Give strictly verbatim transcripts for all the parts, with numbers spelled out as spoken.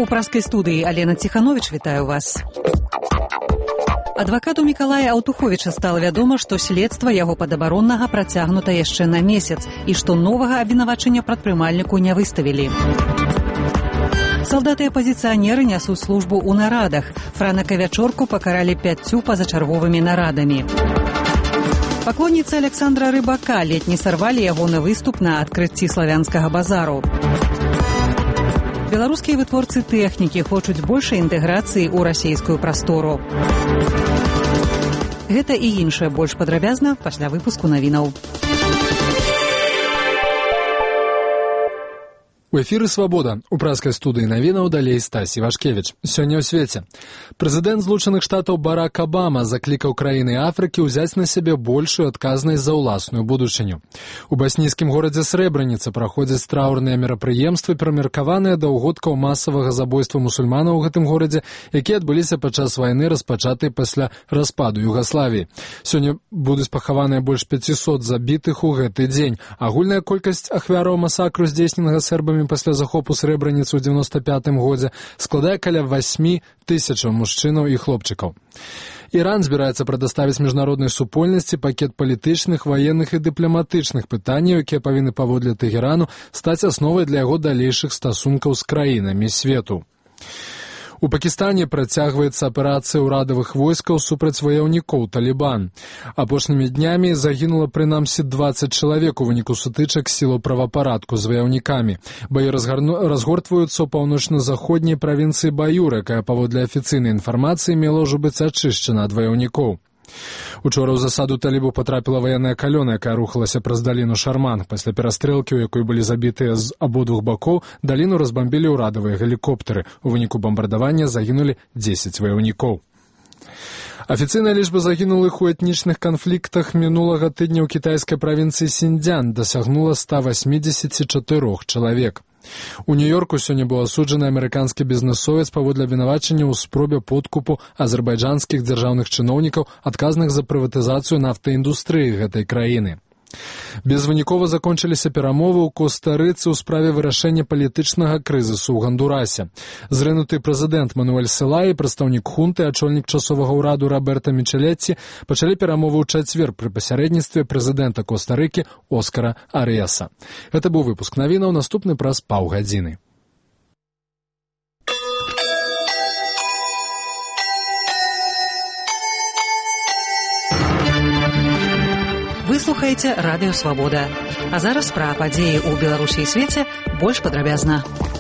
У праскай студыі Алена Ціхановіч, вітаю вас. Адвакату Мікалая Аўтуховіча стала вядома, што следства яго падабароннага працягнута яшчэ на месяц і што новага абвінавачання прадпрымальніку не выставілі. Салдаты і апазіцыянеры нясуць службу ў нарадах. Франака Вячорку пакаралі пяццю пазачарговымі нарадамі. Паклонніцы Александра Рыбака ледзь сарвалі ягоны выступ на адкрыцці славянскага базару. Беларускія вытворцы тэхнікі хочуць большай інтэграцыі ў расійскую прастору. Гэта і іншае больш падрабязна пасля выпуску навінаў. У эфіры «Свабода». У праскай студыі навінаў далей Стасі Вашкевіч. Сёння ў свеце. Прэзідэнт Злучаных Штатаў Барак Абама заклікаў краіны Афрыкі ўзяць на сябе большую адказнасць за ўласную будучыню. У баснійскім горадзе Срэбраніца праходзяць траўрныя мерапрыемствы, прымеркаваныя да ўгодкаў масавага забойства мусульманаў у гэтым горадзе, якія адбыліся падчас вайны, распачатай пасля распаду Югаславіі. Сёння будуць пахаваныя больш пяцісот забітых у гэты дзень. Агульная колькасць ахвяраў масакру, здзейсненага сербамі пасля захопу Срэбраніцы ў дзевяноста пятым годзе, складае каля васьмі тысячаў мужчынаў і хлопчыкаў. Іран збіраецца прадаставіць міжнароднай супольнасці пакет палітычных, ваенных і дыпламатычных пытанняў, якія павінны паводле Тэгэрану стаць асновай для яго далейшых стасункаў з краінамі свету. У Пакістане працягваецца аперацыя ўрадавых войскаў супраць ваяўнікоў Талібан. Апошнімі днямі загінула прынамсі дваццаць чалавек у выніку сутычак сілаў правапарадку з ваяўнікамі. Баі разгарну... разгортваюцца ў паўночна-заходняй правінцыі Баюр, якая паводле афіцыйнай інфармацыі мела ўжо быць ачышчана ад ваяўнікоў. Учора ў засаду талібаў потрапіла ваенная калёна, якая рухалася праз даліну Шарман. Пасля перастрэлкі, у якой былі забітыя з абодвух бакоў, даліну разбамбілі ўрадавыя гелікоптары. У выніку бамбардавання загінулі дзесяць ваяўнікоў. Афіцыйная лічба загінулых у этнічных канфліктах мінулага тыдня ў кітайскай правінцыі Сіньцзян дасягнула ста васьмідзесяці чатырох чалавек. У Нью-Йорку сёння быў асуджаны амерыканскі бізнэсовец паводле абвінавачання ў спробе подкупу азербайджанскіх дзяржаўных чыноўнікаў, адказных за прыватызацыю нафтаіндустрыі гэтай краіны. Безвынікова закончыліся перамовы ў Коста-Рыцы ў справе вырашэння палітычнага крызісу ў Гандурасе. Зрынуты прэзідэнт Мануэль Селай, прадстаўнік хунты, ачольнік часовага ўраду Роберта Мічэлеці пачалі перамовы ў чацвер пры пасярэдніцтве прэзідэнта Коста-Рыкі Оскара Арыяса. Гэта быў выпуск навінаў, наступны праз паўгадзіны. Вы слухаеце радыё «Свабода». А зараз пра падзеі ў Беларусі і свеце больш падрабязна.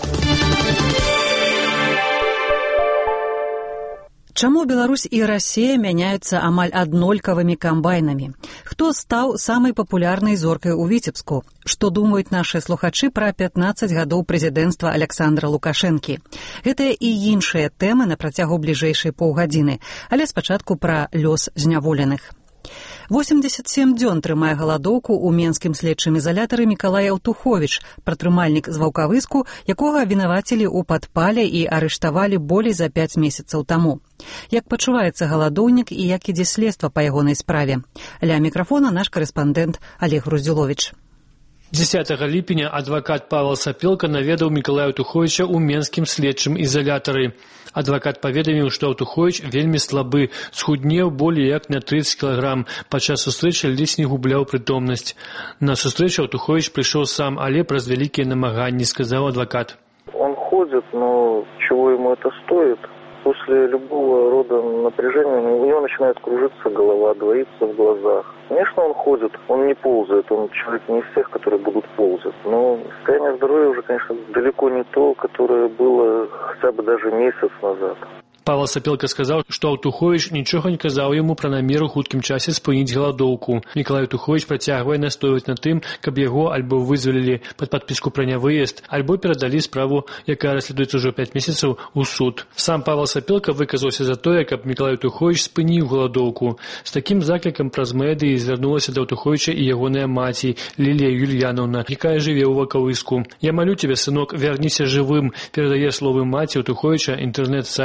Чаму Беларусь і Расія мяняюцца амаль аднолькавымі камбайнамі? Хто стаў самай папулярнай зоркай у Віцебску? Што думаюць нашы слухачы пра пятнаццаць гадоў прэзідэнцтва Александра Лукашэнкі? Гэтыя і іншыя тэмы на працягу бліжэйшай паўгадзіны, але спачатку пра лёс зняволеных. восемьдесят сем дзён трымае галадоўку ў менскім следчым ізалятары Мікалай Аўтуховіч, прадпрымальнік з Ваўкавыску, якога абвінавацілі ў падпале і арыштавалі болей за пяць месяцаў таму. Як пачуваецца галадоўнік і як ідзе следства па ягонай справе? Ля мікрафона наш карэспандэнт Олег Груздзюловіч. дзесятага ліпеня адвакат Павел Сапелка наведаў Мікалая Аўтуховіча ў менскім следчым ізалятары. Адвакат паведаміў, што Аўтуховіч вельмі слабы, схуднеў болей як на тридцать кілаграм. Падчас сустрэчы ледзь не губляў прытомнасць. На сустрэчу Аўтуховіч прыйшоў сам, але праз вялікія намаганні, сказаў адвакат. Он ходит, но чего ему это стоит? После любого рода напряжения у него начинает кружиться голова, двоится в глазах. Конечно, он ходит, он не ползает, он человек не из тех, которые будут ползать. Но состояние здоровья уже, конечно, далеко не то, которое было хотя бы даже месяц назад. Павел Сапелка сказаў, што Аўтуховіч нічога не казаў яму пра намер у хуткім часе спыніць галадоўку. Мікалай Аўтуховіч працягвае настойваць на тым, каб яго альбо вызвалілі пад падпіску пра нявыезд, альбо перадалі справу, якая расследуецца ўжо пяць месяцаў, у суд. Сам Павел Сапелка выказаўся за тое, каб Мікалай Аўтуховіч спыніў галадоўку. З такім заклікам праз медыі звярнулася да Аўтуховіча і ягоная маці Лілія Юльянаўна, якая жыве ў Ваўкавыску. «Я малю тебе, сынок, вярніся жывым», перадае словы маці Аўтуховіча інтэрнэт-сайт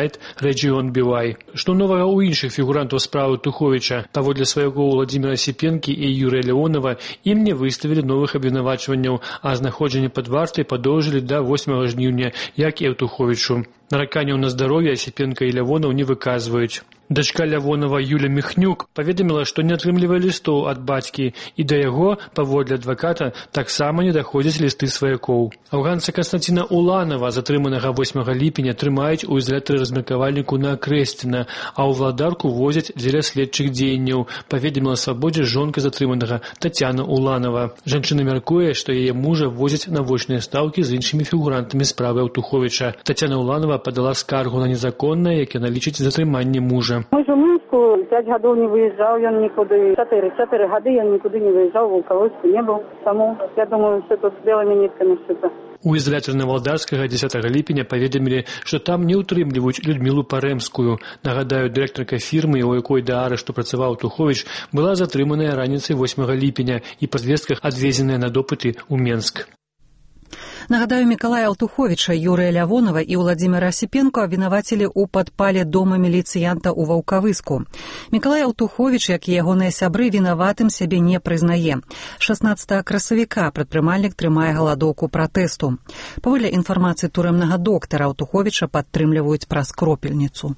рэгіён Бівай. Што новага ў іншых фігурантаў справы Туховіча? Паводле свайго Владзіміра Сіпенкі і Юрыя Леонова ім не выставілі новых абвінавачванняў, а знаходжанне пад вартай падоўжылі да восьмага жніўня, як і Аўтуховічу. Нараканняў на здароўе Сіпенка і Лявонаў не выказваюць. Дачка Лявонова Юля Міхнюк паведаміла, што не атрымлівае лістоў ад бацькі, і да яго, паводле адваката, таксама не даходзяць лісты сваякоў. Афганца Канстанціна Уланова, затрыманага восьмага ліпеня, трымаюць у ізалятары размеркавальніку на Акрэсціна, а ў Владарку возяць дзеля следчых дзеянняў, паведаміла Свабодзе жонка затрыманага Тацяна Уланова. Жанчына мяркуе, што яе мужа возяць на вочныя стаўкі з іншымі фігурантамі справы Аўтуховіча. Тацяна Уланова падала скаргу на незаконнае, як яна лічыць, затрыманне мужа. Мой ж у Мінску п'ять гадоў не выязджаў ён нікуды. Чатыры, чатыры гады ён нікуды не выязджаў, у Вулкавойску не быў. Таму, я думаю, що тут белымі ніткамі шыта. У ізалятары Навалдарскага дзесятага ліпеня паведамілі, што там не ўтрымліваюць Людмілу Парэмскую. Нагадаю, дырэктарка фірмы, у якой да арышту працаваў Туховіч, была затрыманая раніцай восьмага ліпеня і па звестках адвезеная на допыты ў Менск. Нагадаю, Мікалая Аўтуховіча, Юрыя Лявонова і Владзіміра Сіпенко абвінавацілі ў падпале дома міліцыянта ў Ваўкавыску. Мікалай Аўтуховіч, як і ягоныя сябры, вінаватым сябе не прызнае. шаснаццатага красавіка прадпрымальнік трымае галадоўку пратэсту. Паводле інфармацыі турэмнага доктара, Аўтуховіча падтрымліваюць праз кропельніцу.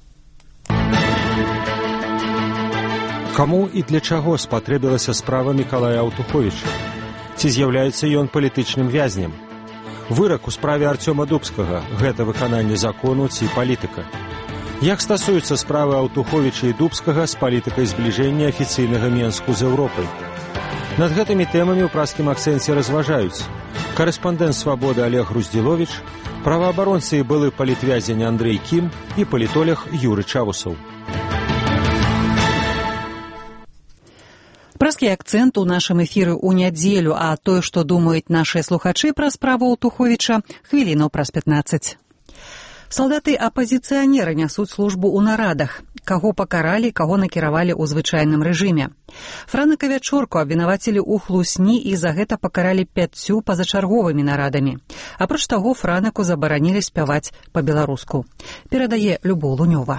Каму і для чаго спатрэбілася справа Мікалая Аўтуховіча? Ці з'яўляецца ён палітычным вязнем? Вырак у справе Арцёма Дубскага – гэта выкананне закону ці палітыка. Як стасуюцца справы Аўтуховіча і Дубскага з палітыкай збліжэння афіцыйнага Менску з Еўропай? Над гэтымі тэмамі ў праскім акцэнце разважаюць корэспандэнт «Свабоды» Олег Груздзіловіч, праваабаронцы і былы палітвязень Андрэй Кім і палітолог Юры Чавусаў. Праскі акцэнт у нашым эфіры ў нядзелю, а тое, што думаюць нашыя слухачы пра справу Аўтуховіча, хвіліну праз пятнаццаць. Салдаты-апазіцыянеры нясуць службу ў нарадах. Каго пакаралі, каго накіравалі ў звычайным рэжыме. Франака Вячорку абвінавацілі ў хлусні і за гэта пакаралі пяццю пазачарговымі нарадамі. Апроч таго, Франаку забаранілі спяваць па-беларуску. Перадае Любоў Лунёва.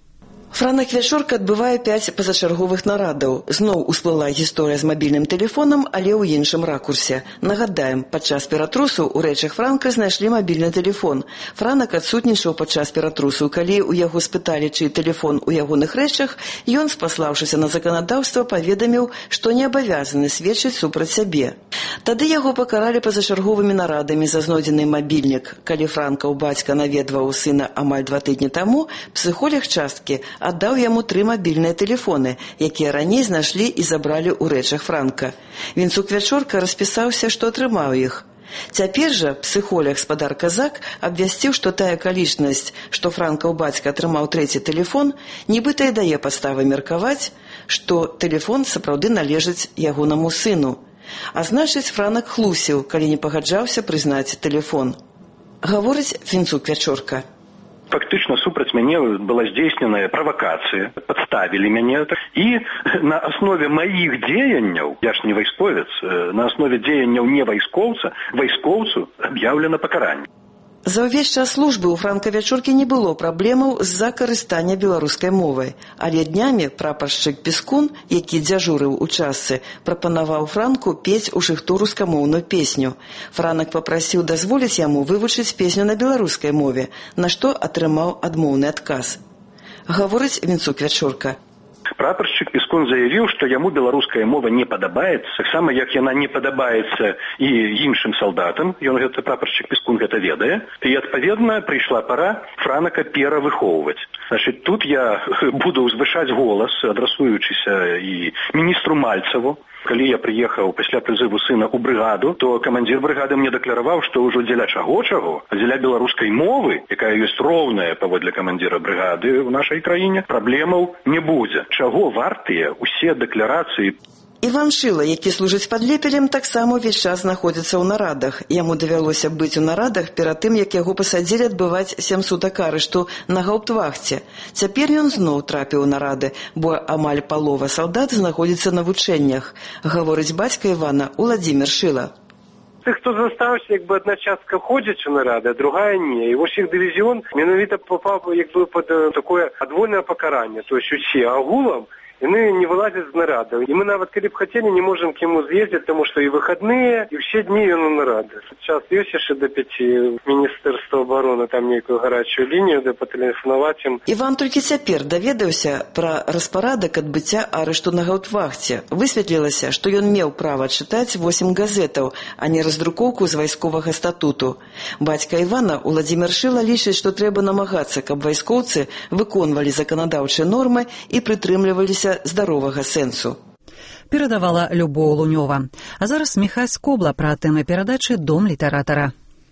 Франак Вячорка адбывае пяць пазачарговых нарадаў. Зноў усплыла гісторыя з мабільным тэлефонам, але ў іншым ракурсе. Нагадаем, падчас ператрусу ў рэчах Франка знайшлі мабільны тэлефон. Франак адсутнічаў падчас ператрусу. Калі ў яго спыталі, чый тэлефон у ягоных рэчах, ён, спаслаўшыся на заканадаўства, паведаміў, што не абавязаны сведчыць супраць сябе. Тады яго пакаралі пазачарговымі нарадамі за знойдзены мабільнік. Калі Франкаў бацька наведваў сына амаль два тыдні таму, псіхолог часткі аддаў яму тры мабільныя тэлефоны, якія раней знайшлі і забралі ў рэчах Франка. Вінцук Вячорка распісаўся, што атрымаў іх. Цяпер жа псіхолог спадар Казак абвясціў, што тая акалічнасць, што Франкаў бацька атрымаў трэці тэлефон, нібыта і дае падставы меркаваць, што тэлефон сапраўды належыць ягонаму сыну. А значыць, Франак хлусіў, калі не пагаджаўся прызнаць тэлефон. Гаворыць Вінцук Вячорка. Фактычна супраць мяне была здзейсненая правакацыя, падставілі мяне, і на аснове маіх дзеянняў, я ж не вайсковец, на аснове дзеянняў не вайскоўца, вайскоўцу аб'яўлена пакаранне. За ўвесь час службы ў Франка Вячоркі не было праблемаў з-за карыстання беларускай мовай, але днямі прапаршчык Пескун, які дзяжурыў у частцы, прапанаваў Франку пець у шыхту рускамоўную песню. Франак папрасіў дазволіць яму вывучыць песню на беларускай мове, на што атрымаў адмоўны адказ. Гаворыць Вінцук Вячорка. Прапаршчык Пескун заявіў, што яму беларуская мова не падабаецца, таксама як яна не падабаецца і іншым салдатам, ён гэта прапаршчык Пескун гэта ведае, і адпаведна прыйшла пара Франака перавыхоўваць. Значыць, тут я буду ўзвышаць голас, адрасуючыся і міністру Мальцеву. Калі я прыехаў пасля прызыву сына ў брыгаду, то камандзір брыгады мне дакляраваў, што ўжо дзеля чаго-чаго, дзеля беларускай мовы, якая ёсць роўная паводле камандзіра брыгады ў нашай краіне, праблемаў не будзе. Чаго вартыя усе дэкларацыі? Іван Шыла, які служыць пад Лепелем, таксама ўвесь час знаходзіцца ў нарадах. Яму давялося быць у нарадах перад тым, як яго пасадзілі адбываць сем сутак арышту на гаўптвахце. Цяпер ён зноў трапіў у нарады, бо амаль палова салдат знаходзіцца на вучэннях, гаворыць бацька Івана Уладзімір Шыла. тых, хто застаўся, як бы адна частка ходзіць у нарады, а другая не. І вось іх дывізіён менавіта попаў як бы пад такое адвольнае пакаранне, то есть усе агулам яны не вылазяць з нарадаў. І мы нават калі б хацелі, не можам к яму з'ездзіць, таму што і выхадныя, і ўсе дні ён у нарадах. Час ёсць яшчэ да пяці міністэрства абароны, там нейкую гарачую лінію, де патэлефанаваць ім. Іван толькі цяпер даведаўся пра распарадак адбыцця арышту на гаўтвахце. Высветлілася, што ён меў права чытаць восем газетаў, а не раздрукоўку з вайсковага статуту. Бацька Івана, Уладзімір Шыла, лічыць, што трэба намагацца, каб вайскоўцы выконвалі заканадаўчыя нормы і прытрымліваліся здаровага сэнсу. Перадавала Любоў Лунёва. А зараз Міхась Скобла пра тэмы перадачы «Дом літаратара».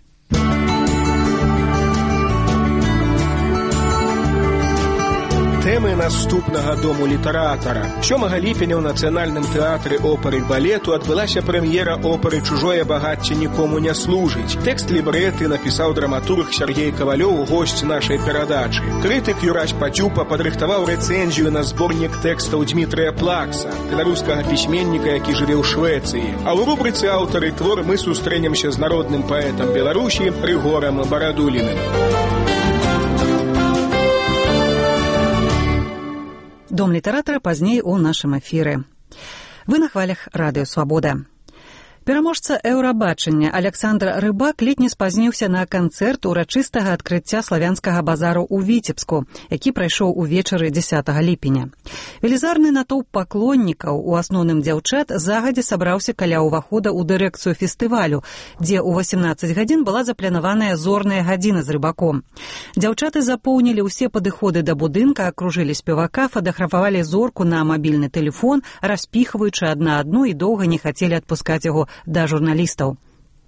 Тэмы наступнага дому літаратара. сёмага ліпеня ў Нацыянальным тэатры опары і балету адбылася прэм'ера опары «Чужое багацце нікому не служыць». Тэкст лібрэты напісаў драматург Сергей Кавалёў, госць нашай перадачы. Крытык Юрась Пацюпа падрыхтаваў рэцэнзію на зборнік тэкстаў Дмітрыя Плакса, беларускага пісьменніка, які жыве ў Швецыі. А ў рубрыцы «Аўтары твор» мы сустрэнемся з народным паэтам Беларусі Рыгорам Барадуліным. Дом літаратара пазней у нашым эфіры. Вы на хвалях радыё «Свабода». Пераможца Еўрабачання Александр Рыбак ледзь не спазніўся на канцэрт урачыстага адкрыцця славянскага базару ў Віцебску, які прайшоў увечары дзесятага ліпеня. Велізарны натоўп паклоннікаў, у асноўным дзяўчат, загадзя сабраўся каля ўвахода ў дырэкцыю фестывалю, дзе ў васемнаццаць гадзін была запланаваная зорная гадзіна з Рыбаком. Дзяўчаты запоўнілі ўсе падыходы да будынка, акружылі спевака, фатаграфавалі зорку на мабільны тэлефон, распіхваючы адна адну і доўга не хацелі адпускаць яго да журналістаў.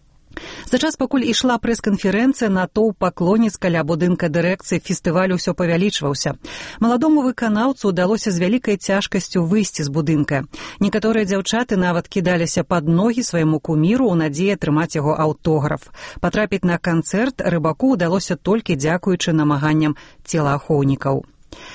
За час, пакуль ішла прэс-канферэнцыя, натоўп паклоніц каля будынка дырэкцыі фестывалю ўсё павялічваўся. Маладому выканаўцу ўдалося з вялікай цяжкасцю выйсці з будынка. Некаторыя дзяўчаты нават кідаліся пад ногі свайму куміру ў надзеі атрымаць яго аўтограф. Патрапіць на канцэрт Рыбаку ўдалося толькі дзякуючы намаганням целаахоўнікаў.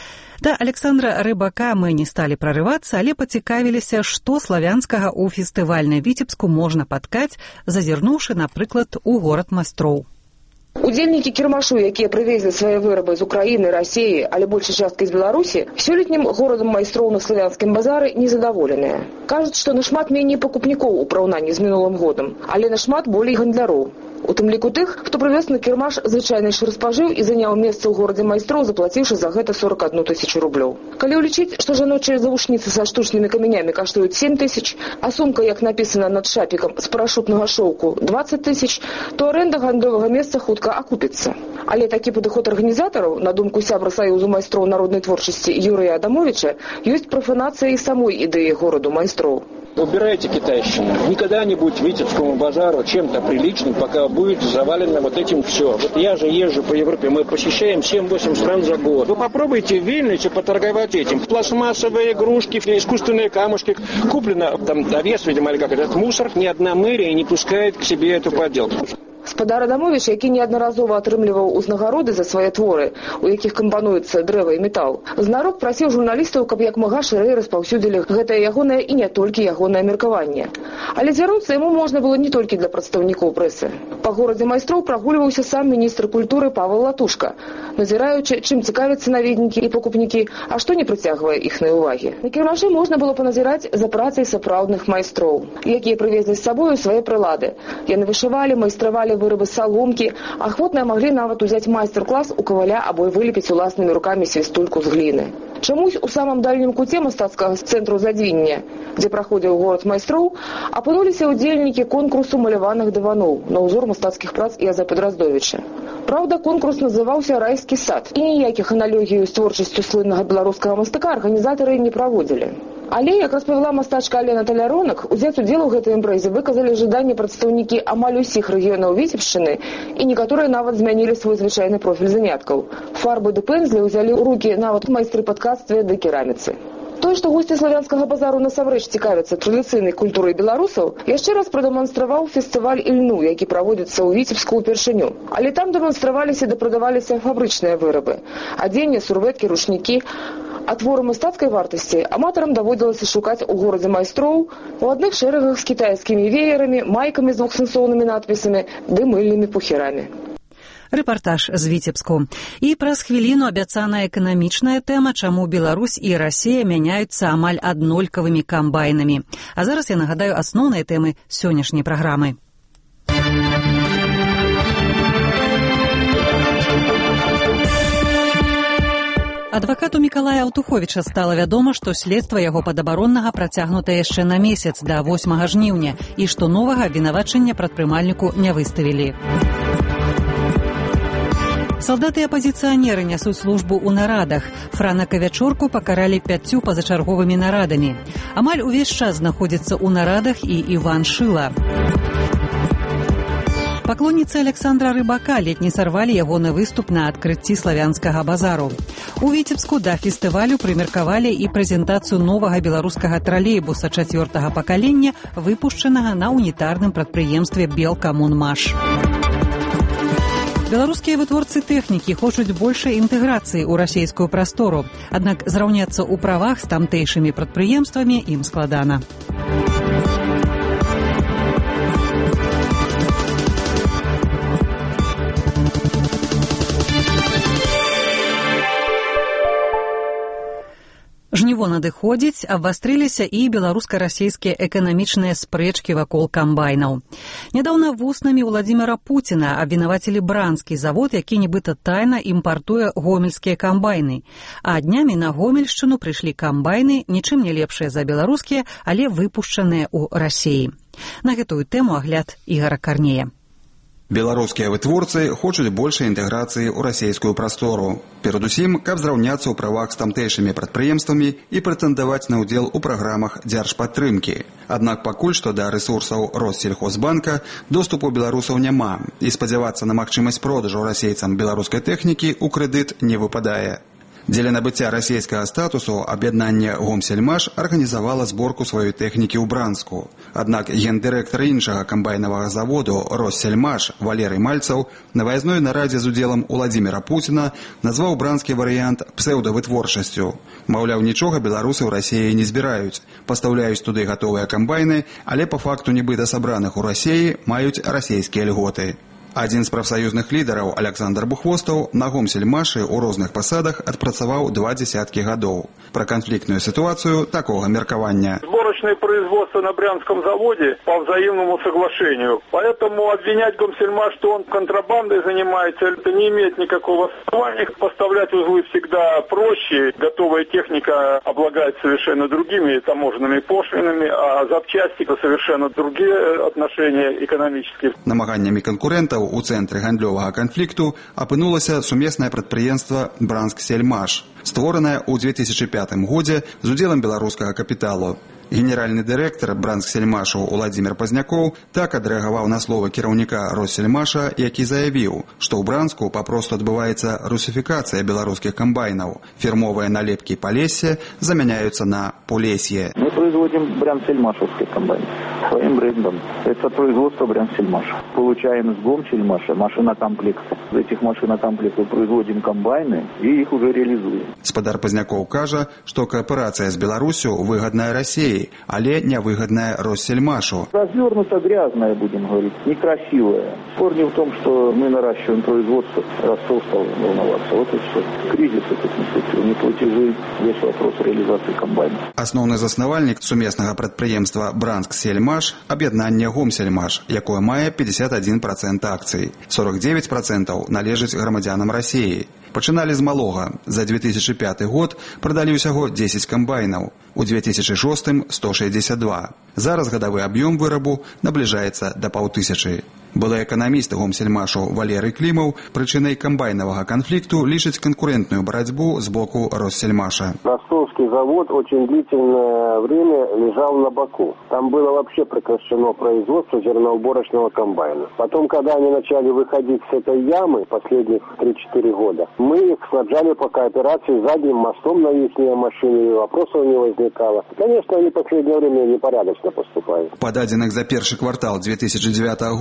Да Александра Рыбака мы не сталі прарывацца, але пацікавіліся, што славянскага ў фестывальнай Віцебску можна падкаць, зазірнуўшы, напрыклад, у горад майстроў. Удзельнікі кірмашу, якія прывезлі свае вырабы з Украіны, Расіі, але большай часткай з Беларусі, сёлетнім горадам майстроў на славянскім базары незадаволеныя. Кажуць, што нашмат меней пакупнікоў у параўнанні з мінулым годам, але нашмат болей гандляроў. У тым ліку тых, хто прывез на кірмаш звычайны шырспажыў і заняў месца ў горадзе майстроў, заплаціўшы за гэта сорок одну тысячу рублёў. Калі ўлічыць, што жаночыя завушніцы са штучнымі камянямі каштуюць сем тысяч, а сумка, як напісана над шапікам, з парашутнага шоўку двадцать тысяч, то арэнда гандлёвага месца хутка акупіцца. Але такі падыход арганізатараў, на думку сябра Саюзу майстроў народнай творчасці Юрыя Адамовича, ёсць профанацыя і самой ідэі гораду майстроў. Убирайте китайщину. Никогда не будет Витебскому базару чем-то приличным, пока будет завалено вот этим все. Вот я же езжу по Европе, мы посещаем семь-восемь стран за год. Вы попробуйте в Вильнюсе поторговать этим. Пластмассовые игрушки, искусственные камушки. Куплено там овес, видимо, или как этот мусор. Ни одна мэрия не пускает к себе эту подделку. Спадар Адамович, які неаднаразова атрымліваў узнагароды за свае творы, у якіх кампануецца дрэва і метал, знарок прасіў журналістаў, каб як мага шырэй распаўсюдзілі гэтае ягонае і не толькі ягонае меркаванне. Але звярнуцца яму можна было не толькі для прадстаўнікоў прэсы. Па горадзе майстроў прагульваўся сам міністр культуры Павел Латушка, назіраючы, чым цікавяцца наведнікі і пакупнікі, а што не прыцягвае іхнай увагі. На кірмашы можна было паназіраць за працай сапраўдных майстроў, якія прывезлі з сабою свае прылады. Яны вышывалі, майстравалі вырабы саломкі, ахвотныя маглі нават узяць майстар-клас у каваля або вылепіць уласнымі рукамі свістульку з гліны. Чамусь у самым дальнім куце мастацкага цэнтру Задвіння, дзе праходзіў горад майстроў, апынуліся ўдзельнікі конкурсу маляваных дываноў на ўзор мастацкіх прац Язэпы Драздовіча. Праўда, конкурс называўся «Райскі сад», і ніякіх аналогій з творчасцю слыннага беларускага мастака арганізатары не праводзілі. Але, як распавяла мастачка Алена Таляронак, узяць удзел у гэтай імпрэзе выказалі жаданне прадстаўнікі амаль усіх рэгіёнаў Віцебшчыны, і некаторыя нават змянілі свой звычайны профіль заняткаў. Фарбы ды пэнзлі ўзялі ў рукі нават майстры падкацтва ды кераміцы. Тое, што госці славянскага базару насамрэч цікавяцца традыцыйнай культурай беларусаў, яшчэ раз прадэманстраваў фестываль «Ільну», які праводзіцца ў Віцебску ўпершыню. Але там дэманстраваліся ды прадаваліся фабрычныя вырабы. Адзенне, сурвэткі, рушнікі. А творы мастацкай вартасці аматарам даводзілася шукаць у горадзе майстроў у адных шэрагах з кітайскімі веерамі, майкамі з двухсэнсоўнымі надпісамі ды мыльнымі пухерамі. Рэпартаж з Віцебску. І праз хвіліну абяцаная эканамічная тэма, чаму Беларусь і Расія мяняюцца амаль аднолькавымі камбайнамі. А зараз я нагадаю асноўныя тэмы сённяшняй праграмы. Адвакату Мікалая Аўтуховіча стала вядома, што следства яго падабароннага працягнута яшчэ на месяц да восьмага жніўня і што новага абвінавачання прадпрымальніку не выставілі. Салдаты і апазіцыянеры нясуць службу ў нарадах. Франака Вячорку пакаралі пяццю пазачарговымі нарадамі. Амаль увесь час знаходзіцца ў нарадах і Іван Шыла. Паклонніцы Александра Рыбака ледь не сарвалі ягоны выступ на адкрыцці славянскага базару. У Віцебску да фестывалю прымеркавалі і прэзентацыю новага беларускага тралейбуса чацвёртага пакалення, выпушчанага на унітарным прадпрыемстве «Белкамунмаш». Беларускія вытворцы тэхнікі хочуць большай інтэграцыі ў расійскую прастору, аднак зраўняцца ў правах з тамтэйшымі прадпрыемствамі ім складана. Жніво надыходзіць, абвастрыліся і беларуска-расійскія эканамічныя спрэчкі вакол камбайнаў. Нядаўна вуснамі Владзіміра Пуціна абвінавацілі Бранскі завод, які нібыта тайна імпартуе гомельскія камбайны. А днямі на Гомельшчыну прыйшлі камбайны, нічым не лепшыя за беларускія, але выпушчаныя ў Расіі. На гэтую тэму агляд Ігара Карнея. Беларускія вытворцы хочуць большай інтэграцыі ў расійскую прастору. Перадусім, каб зраўняцца ў правах з тамтэйшымі прадпрыемствамі і прэтэндаваць на ўдзел у праграмах дзяржпадтрымкі. Аднак пакуль што да рэсурсаў Россельхозбанка доступу беларусаў няма, і спадзявацца на магчымасць продажу расейцам беларускай тэхнікі ў крэдыт не выпадае. Дзеля набыцця расійскага статусу аб'яднанне Гомсельмаш арганізавала зборку сваёй тэхнікі ў Бранску. Аднак гендырэктар іншага камбайнавага заводу Россельмаш Валерый Мальцаў на выязной нарадзе з удзелам Владзіміра Пуціна назваў бранскі варыянт псеўдавытворчасцю. Маўляў, нічога беларусы ў Расіі не збіраюць, пастаўляюць туды гатовыя камбайны, але па факту нібыта сабраных у Расіі маюць расійскія льготы. Адзін з прафсаюзных лідараў Александр Бухвостаў на Гомсельмашы ў розных пасадах адпрацаваў два дзесяткі гадоў. Пра канфліктную ситуацию такого меркования. Сборочное производство на Брянском заводе по взаимному соглашению. Поэтому обвинять Гомсельмаш, что он контрабандой занимается, это не имеет никакого основания. Поставлять узлы всегда проще. Готовая техника облагает совершенно другими таможенными пошлинами, а запчасти это совершенно другие отношения экономические. Намаганнями конкурентов у центре гандлёвага конфликту апынулася сумеснае прадпрыемства Бранск-Сельмаш, створанае ў две тысячи пятым годзе з удзелам беларускага капіталу. Генеральны дырэктар Бранск-Сельмашу Владзімір Пазнякоў так адрэагаваў на словы кіраўніка Россельмаша, які заявіў, што ў Бранску папросту адбываецца русифікацыя беларускіх камбайнаў. Фірмовыя налепкі Полесье заменяются на Полесье. Мы производим Брянск-Сельмашевский комбайн своим брендом. Это производство Брянск-Сельмаша. Получаем с Гомсельмаша машинокомплекты. Из этих машинокомплектов производим комбайны и их уже реализуем. Спадар Пазнякоў кажа, што кааперацыя з Беларусю выгадная Расіі, але невыгодная Россельмашу. Развернуто грязное, будем говорить, некрасивое. Спор не в том, что мы наращиваем производство, Ростов стал волноваться. Вот и все. Кризис этот наступил, не платежи, весь вопрос реализации комбайна. Асноўны заснавальнік сумеснага прадпрыемства Бранск-Сельмаш – аб'яднанне Гомсельмаш, якое мае пятьдесят один процент акцый. сорок девять процентов належыць грамадзянам Расіі. Пачыналі з малога. За две тысячи пятый год прадалі ўсяго дзесяць камбайнаў. У две тысячи шостым – сто шестьдесят два. Зараз гадавы аб'ём вырабу набліжаецца да паўтысячы. Былы эканаміст Гомсельмашу Валерый Клімаў прычынай камбайнавага канфлікту лічыць канкурентную барацьбу з боку Россельмаша. Ростовский завод очень длительное время лежал на боку. Там было вообще прекращено производство зерноуборочного комбайна. Потом, когда они начали выходить с этой ямы последних три-четыре года, мы их снабжали по кооперации задним мостом на их машины, и вопросов не возникало. Конечно, они в последнее время непорядочно поступают. По дадзеных за першы квартал две тысячи девятого года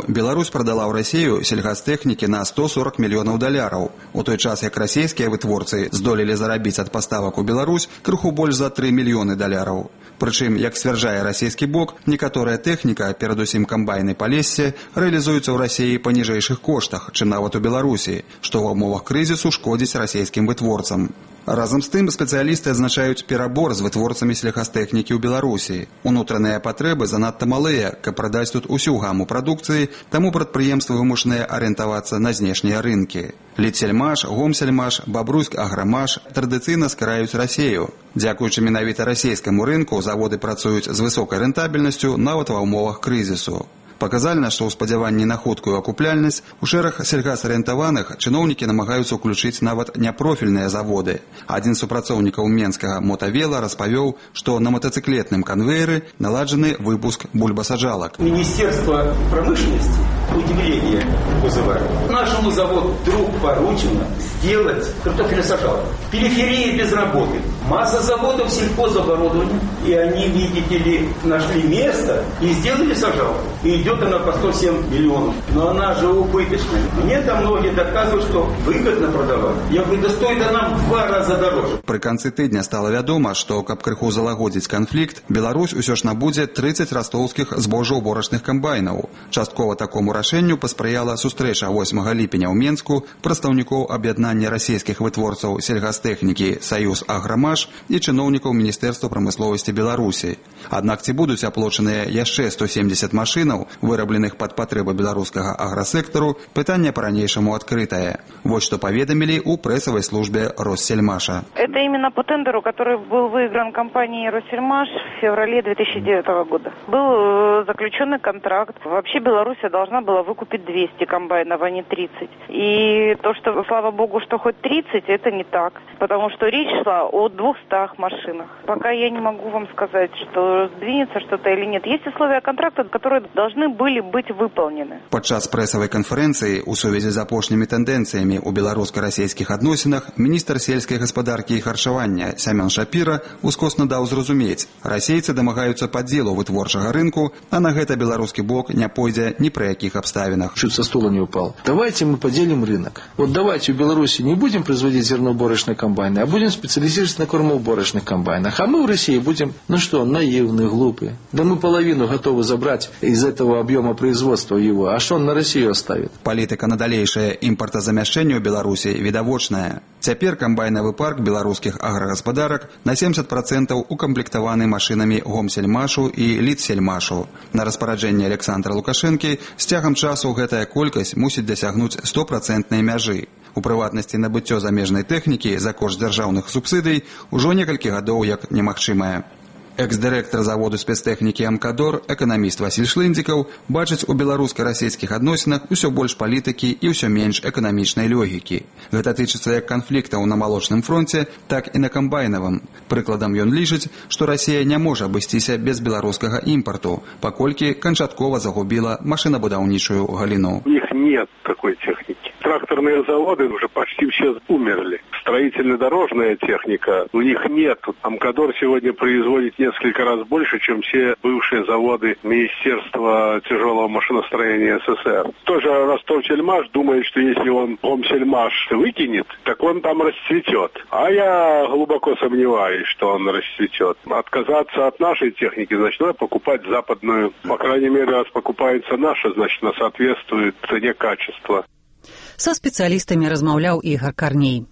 Беларусь прадала ў Расію сельгастэхнікі на сто сорок мільёнаў даляраў, у той час як расійскія вытворцы здолелі зарабіць ад паставак у Беларусь крыху больш за тры мільёны даляраў. Прычым, як сцвярджае расійскі бок, некаторая тэхніка, перадусім камбайны Палессе, рэалізуецца ў Расіі па ніжэйшых коштах, чым нават у Беларусі, што ў умовах крызісу шкодзіць расійскім вытворцам. Разам з тым, спецыялісты адзначаюць перабор з вытворцамі сельгастэхнікі ў Беларусі. Унутраныя патрэбы занадта малыя, каб прадаць тут усю гаму прадукцыі, таму прадпрыемствы вымушаныя арыентавацца на знешнія рынкі. Літсельмаш, Гомсельмаш, Бабруйск Аграмаш традыцыйна скараюць Расію. Дзякуючы менавіта расійскаму рынку заводы працуюць з высокай рэнтабельнасцю нават ва ўмовах крызісу. Паказальна, што ў спадзяванні на хуткую акупляльнасць у шэраг сельгасарыентаваных чыноўнікі намагаюцца ўключыць нават няпрофільныя заводы. Адзін з супрацоўнікаў менскага мотавела распавёў, што на мотацыклетным канвееры наладжаны выпуск бульбасаджалак. Министерство промышленности удивление вызывает. Нашему заводу вдруг поручено сделать картофелесажалку. В периферии без работы. Масса заводов сельхозоборудования. И они, видите ли, нашли место и сделали сажалку. И идет она по сто семь миллионов. Но она же убыточная. Мне там многие доказывают, что выгодно продавать. Я говорю, да стоит она в два раза дороже. Пры канцы тыдня стала вядома, што, каб крыху залагодзіць канфлікт, Беларусь усё ж набудзе трыццаць растоўскіх збожжаўборачных камбайнаў. Часткова такому рашэнню паспрыяла сустрэча восьмага ліпеня ў Менску прадстаўнікоў аб'яднання расійскіх вытворцаў сельгастэхнікі «Саюз Аграмаш» і чыноўнікаў Міністэрства прамысловасці Беларусі. Аднак ці будуць аплочаныя яшчэ сто семьдесят машынаў, вырабленых пад патрэбы беларускага аграсектару, пытанне па-ранейшаму адкрытае. Вот что поведомили у прессовой службе Россельмаша. Это именно по тендеру, который был выигран компанией Россельмаш в феврале две тысячи девятого года. Был заключенный контракт. Вообще Белоруссия должна была выкупить двести комбайнов, а не тридцать. И то, что, слава богу, что хоть тридцать, это не так. Потому что речь шла о двухстах машинах. Пока я не могу вам сказать, что сдвинется что-то или нет. Есть условия контракта, которые должны были быть выполнены. Падчас прэсавай канферэнцыі у сувязі з апошнімі тэндэнцыямі у беларуска-расійскіх адносінах міністр сельскай гаспадаркі і харчавання Сямён Шапіра ускосна даў зразумець, расейцы дамагаюцца падзелу вытворчага рынку, а на гэта беларускі бок не пойдзе ні пры якіх абставінах. Чуть со стула не упал. Давайте мы поделим рынок. Вот давайте в Беларуси не будем производить зерноуборочные комбайны, а будем специализироваться на кормоуборочных комбайнах. А мы в России будем, ну что, наивные, глупые. Да мы половину готовы забрать из этого объема производства его. А что он на Россию оставит? Палітыка на далейшае імпартазамяшчэнне ў Беларусі відавочная. Цяпер камбайнавы парк беларускіх аграгаспадарак на семьдесят процентов укамплектаваны машынамі Гомсельмашу і Літсельмашу. На распараджэнне Александра Лукашэнкі з цягам часу гэтая колькасць мусіць дасягнуць стопроцентнай мяжы. У прыватнасці набыццё замежнай тэхнікі за кошт дзяржаўных субсідый ужо некалькі гадоў як немагчымае. Экс-дырэктар заводу спецтэхнікі «Амкадор», эканаміст Васіль Шлындзікаў, бачыць у беларуска-расійскіх адносінах усё больш палітыкі і ўсё менш эканамічнай логікі. Гэта тычыцца як канфліктаў на малочным фронце, так і на камбайнавым. Прыкладам ён лічыць, што Расія не можа абысціся без беларускага імпарту, паколькі канчаткова загубіла машынабудаўнічую галіну. У них нет такой техники. Тракторные заводы уже почти все умерли. Строительно-дорожная техника у них нет. «Амкадор» сегодня производит несколько раз больше, чем все бывшие заводы Министерства тяжелого машиностроения СССР. Тоже Ростов-Сельмаш думает, что если он Гомсельмаш выкинет, так он там расцветет. А я глубоко сомневаюсь, что он расцветет. Отказаться от нашей техники, значит, надо покупать западную. По крайней мере, раз покупается наша, значит, она соответствует цене качества. Са спецыялістамі размаўляў Ігор Карней.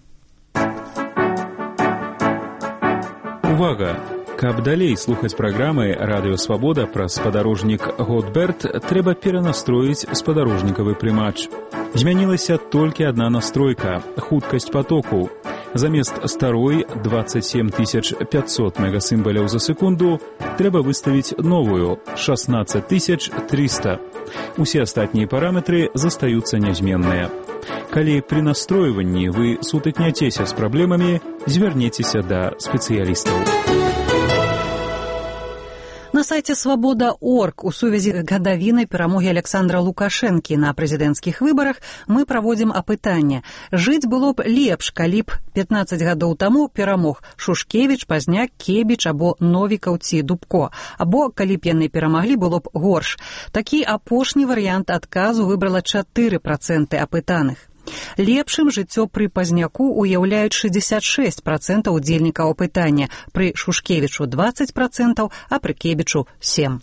Увага! Каб далей слухаць праграмы «Радыё Свабода» пра спадарожнік «Готберт», трэба перанастроіць спадарожнікавы прымач. Змянілася толькі адна настройка – хуткасць патоку. Замест старой двадцать семь тысяч пятьсот мегасімбаляў за секунду трэба выставіць новую – шестнадцать тысяч триста. Усе астатнія параметры застаюцца нязменныя. Калі пры настройванні вы сутыкняцеся з праблемамі, звярнецеся да спецыялістаў. На сайце свабода точка орг у сувязі гадавінай перамогі Александра Лукашэнкі на прэзідэнцкіх выбарах мы праводзім апытанне. Жыць было б лепш, калі б пятнаццаць гадоў таму перамог Шушкевіч, Пазняк, Кебіч або Новікаў ці Дубко. Або, калі б яны перамаглі, было б горш. Такі апошні варыянт адказу выбрала чатыры працэнты апытаных. Лепшым жыццё пры Пазняку уяўляюць шэсцьдзесят шэсць працэнтаў удзельнікаў апытання, пры Шушкевічу дваццаць працэнтаў, а пры Кебічу сем.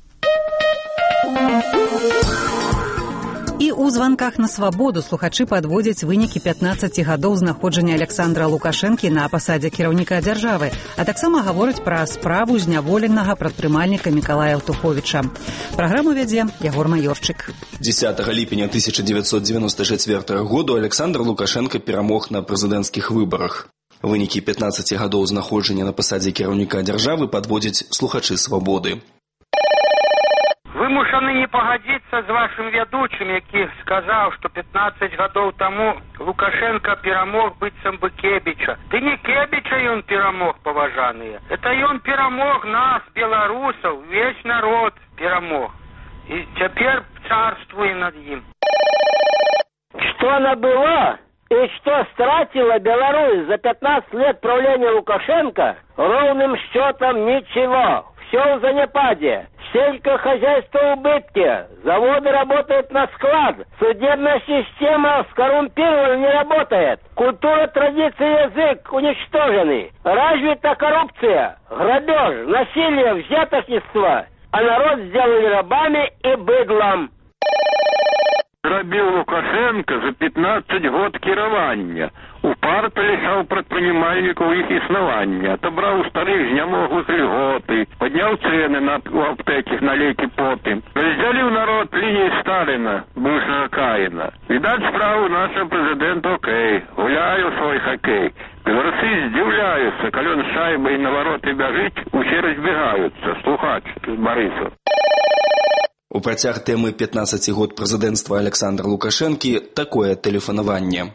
І ў званках на свабоду слухачы падводзяць вынікі пятнаццаці гадоў знаходжання Александра Лукашэнкі на пасадзе кіраўніка дзяржавы, а таксама гавораць пра справу зняволенага прадпрымальніка Мікалая Аўтуховіча. Праграму вядзе Ягор Маёрчык. дзесятага ліпеня тысяча дзевяцьсот девяносто четвёртага году Александр Лукашенко перамог на прэзідэнцкіх выбарах. Вынікі пятнаццаці гадоў знаходжання на пасадзе кіраўніка дзяржавы падводзяць слухачы свабоды. Вымушаны не пагадзіцца з вашым вядучым, які сказаў, што пятнаццаць гадоў таму Лукашенко перамог быццам бы Кебіча. Ды не Кебіча ён перамог, паважаныя. Это ён перамог нас, беларусаў, весь народ перамог. І цяпер царствуе над ім. Что она была и что стратила Беларусь за пятнадцать лет правления Лукашенко? Ровным счетом ничего. Все в занепаде. Сельскохозяйство в убытке. Заводы работают на склад. Судебная система скоррумпирована, не работает. Культура, традиции, язык уничтожены. Развита коррупция, грабеж, насилие, взяточничество. А народ сделали рабами и быдлом. Зрабіў Лукашенко за пятнадцать год кіравання. Упарта лишаў прадпрымальнікаў іх існавання, отобраў у старых знямоглых льготы, падняў цены на аптэкі на лекі потым, раздзяліў народ лініі Сталіна, бывшага Каіна. Відаць, справу нашего прэзідэнта окей, гуляю свой хоккей. Беларусы здзіўляюцца, калі он шайбай на вароты бяжыць, усе разбегаюцца. Слухач з Барысаў. У працяг тэмы пятнаццаці год прэзідэнцтва Александра Лукашэнкі такое тэлефанаванне.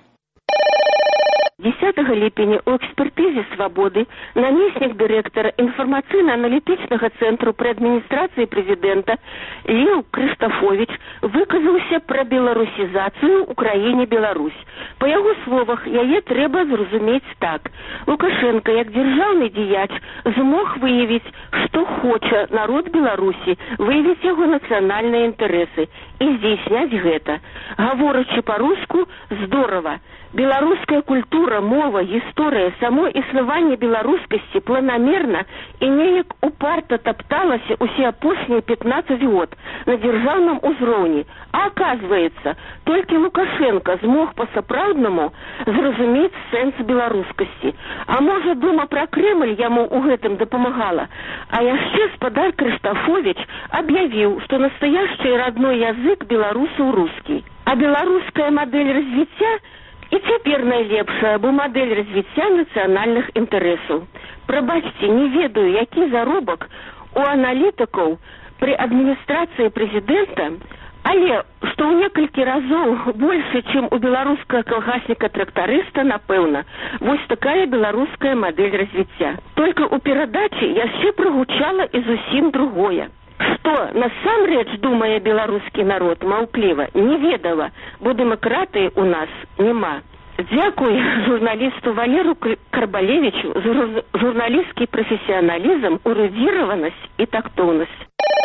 десятого ліпеня у экспертызе «Свободы» намеснік дырэктара інфармацыйна-аналітычнага цэнтру пры адміністрацыі прэзідэнта Леў Крыштафовіч выказаўся пра беларусізацыю ў краіне Беларусь. Па яго словах, яе трэба зразумець так. Лукашенко, як дзяржаўны дзеяч, змог выявіць, што хоча народ Беларусі, выявіць яго нацыянальныя інтарэсы і здзейсняць гэта. Гаворачы па-руску, здорава. Беларуская культура, мова, гісторыя, само існаванне беларускасці планамерна і неяк упарта тапталася ўсе апошнія пятнаццаць год на дзяржаўным узроўні. А аказваецца, толькі Лукашенко змог па-сапраўднаму зразумець сэнс беларускасці. А можа, дума пра Крэмль яму ў гэтым дапамагала. А яшчэ спадар Крыштафовіч аб'явіў, што настоящий родной язык беларусаў рускі. А беларуская мадэль развіцця і цяпер найлепшая, бо мадэль развіцця нацыянальных інтарэсаў. Прабачце, не ведаю, які заробак у аналітыкаў пры адміністрацыі прэзідэнта, але што ў некалькі разоў больше, чым у беларускага калгасніка-трактарыста, напэўна, вось такая беларуская мадэль развіцця. Толькі ў перадачы яшчэ прагучала і зусім другое. Што насамрэч думае беларускі народ, маўкліва, не ведала, бо дэмакратыі у нас няма. Дзякуй журналісту Валеру Карбалевічу за журналістскі прафесіяналізм, урудзіраванасць і тактоўнасць.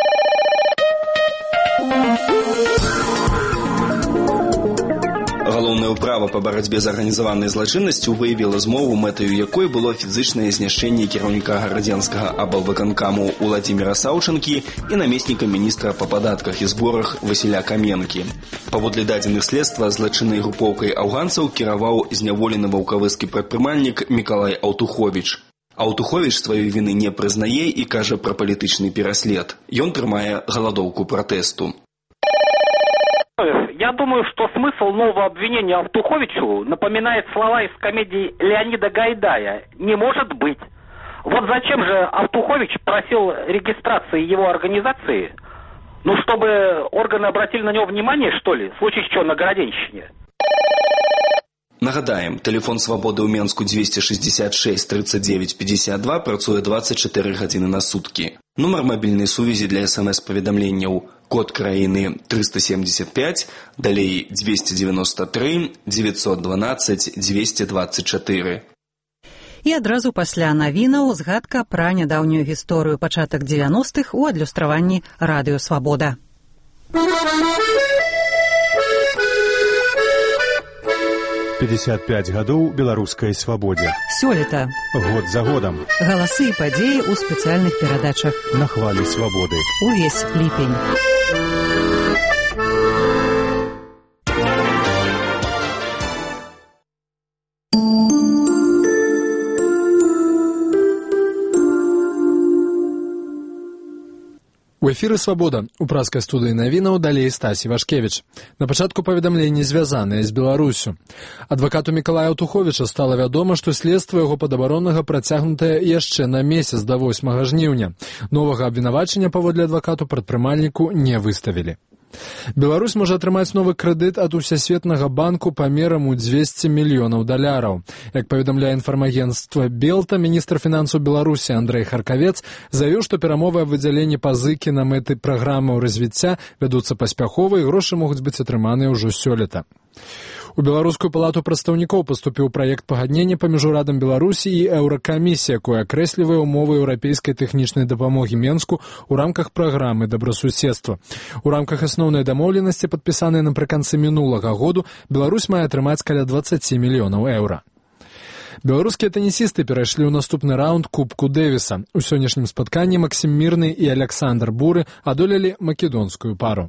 Галоўнае ўправа па барацьбе з арганізаванай злачыннасцю выявіла змову, мэтаю якой было фізычнае знішчэнне кіраўніка гарадзенскага аблвыканкаму Уладзіміра Саўчанкі і намесніка міністра па падатках і зборах Васіля Каменкі. Паводле дадзеных следства, злачыннай групоўкай аўганцаў кіраваў зняволены ваўкавыскі прадпрымальнік Мікалай Аўтуховіч. Аўтуховіч сваёй віны не прызнае і кажа пра палітычны пераслед. Ён трымае галадоўку пратэсту. Я думаю, что смысл нового обвинения Алтуховичу напоминает слова из комедии Леонида Гайдая «Не может быть». Вот зачем же Алтухович просил регистрации его организации? Ну, чтобы органы обратили на него внимание, что ли? В случае чего, на Городенщине. Нагадаем, тэлефон свабоды ў Менску двести шестьдесят шесть тридцать девять пятьдесят два працуе двадцать четыре гадзіны на суткі. Нумар мабільнай сувязі для смс-паведамленняў код краіны триста семьдесят пять, далей двести девяносто три девятьсот двенадцать двести двадцать четыре. І адразу пасля навінаў згадка пра нядаўнюю гісторыю пачатак дзевяностых у адлюстраванні радыё «Свабода». пятьдесят пять гадоў беларускай свабодзе. Сёлета. Год за годам. Галасы і падзеі ў спецыяльных перадачах. На хвалі свабоды. Увесь ліпень. У эфіры «Свабода» у праскай студыі навінаў далей Стасі Вашкевіч. На пачатку паведамленні звязаныя з Беларусю. Адвакату Мікалая Аўтуховіча стала вядома, што следства яго падабароннага працягнутае яшчэ на месяц да восьмага жніўня. Новага абвінавачання паводле адвакату прадпрымальніку не выставілі. Беларусь можа атрымаць новы крэдыт ад усесветнага банку памерам у двести мільёнаў даляраў. Як паведамляе інфармагенцтва Белта, міністр фінансаў Беларусі Андрэй Харкавец заявіў, што перамовы аб выдзяленні пазыкі на мэты праграмаў развіцця вядуцца паспяхова і грошы могуць быць атрыманыя ўжо сёлета. У Беларускую палату прадстаўнікоў паступіў праект пагаднення паміж урадам Беларусі і Еўракамісіяй, якой акрэслівае ўмовы еўрапейскай тэхнічнай дапамогі Менску ў рамках праграмы добрасуседства. У рамках асноўнай дамоўленасці, падпісанай напрыканцы мінулага году, Беларусь мае атрымаць каля двадцать мільёнаў еўра. Беларускія тэнісісты перайшлі ў наступны раунд Кубку Дэвіса. У сённяшнім спатканні Максім Мірны і Александр Буры адолелі македонскую пару.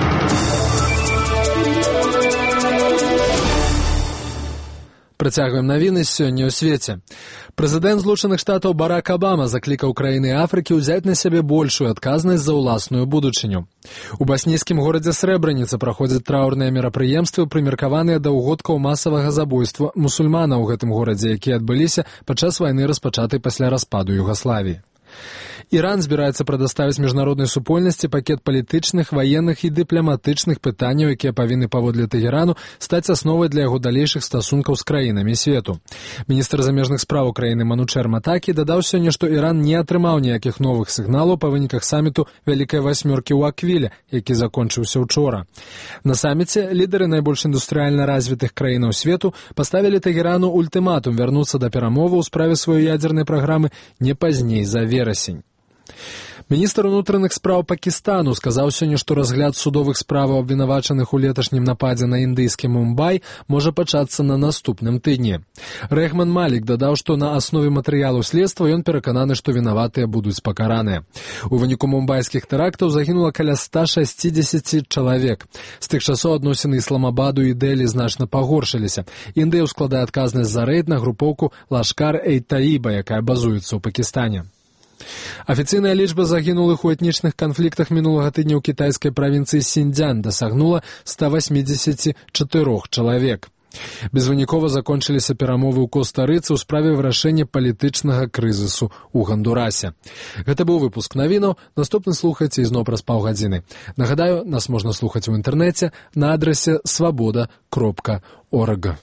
Працягваем навіны сёння ў свеце. Прэзідэнт Злучаных Штатаў Барак Абама заклікаў краіны Афрыкі ўзяць на сябе большую адказнасць за ўласную будучыню. У баснійскім горадзе Срэбраніца праходзяць траўрныя мерапрыемствы, прымеркаваныя да ўгодкаў масавага забойства мусульманаў у гэтым горадзе, якія адбыліся падчас вайны, распачатай пасля распаду Югаславіі. Іран збіраецца прадаставіць міжнароднай супольнасці пакет палітычных, ваенных і дыпламатычных пытанняў, якія павінны паводле Тэгерану стаць асновай для яго далейшых стасункаў з краінамі свету. Міністр замежных спраў краіны Манучэр Матакі дадаў сёння, што Іран не атрымаў ніякіх новых сігналаў па выніках саміту Вялікай васьмёркі ў Аквіле, які закончыўся ўчора. На саміце лідары найбольш індустрыяльна развітых краінаў свету паставілі Тэгерану ультыматум вярнуцца да перамоваў у справе сваёй ядзернай праграмы не пазней за верасень. Міністр унутраных спраў Пакістану сказаў сёння, што разгляд судовых справаў абвінавачаных у леташнім нападзе на індыйскі Мумбай можа пачацца на наступным тыдні. Рэхман Малік дадаў, што на аснове матэрыялаў следства ён перакананы, што вінаватыя будуць пакараныя. У выніку мумбайскіх тэрактаў загінула каля ста шэсцідзесят чалавек. З тых часоў адносіны Ісламабаду і Дэлі значна пагоршыліся. Індыя ўскладае адказнасць за рэйд на групоўку Лашкар-эй-Таіба, якая базуецца ў Пакістане. Афіцыйная лічба загінулых у этнічных канфліктах мінулага тыдня ў кітайскай правінцыі Сіньцзянь дасягнула ста восьмидесяти чатырох чалавек. Безвынікова закончыліся перамовы ў Коста-Рыцы ў справе вырашэння палітычнага крызісу ў Гондурасе. Гэта быў выпуск навінаў. Наступны слухайце ізноў праз паўгадзіны. Нагадаю, нас можна слухаць у інтэрнэце на адрасе свабода кропка орг.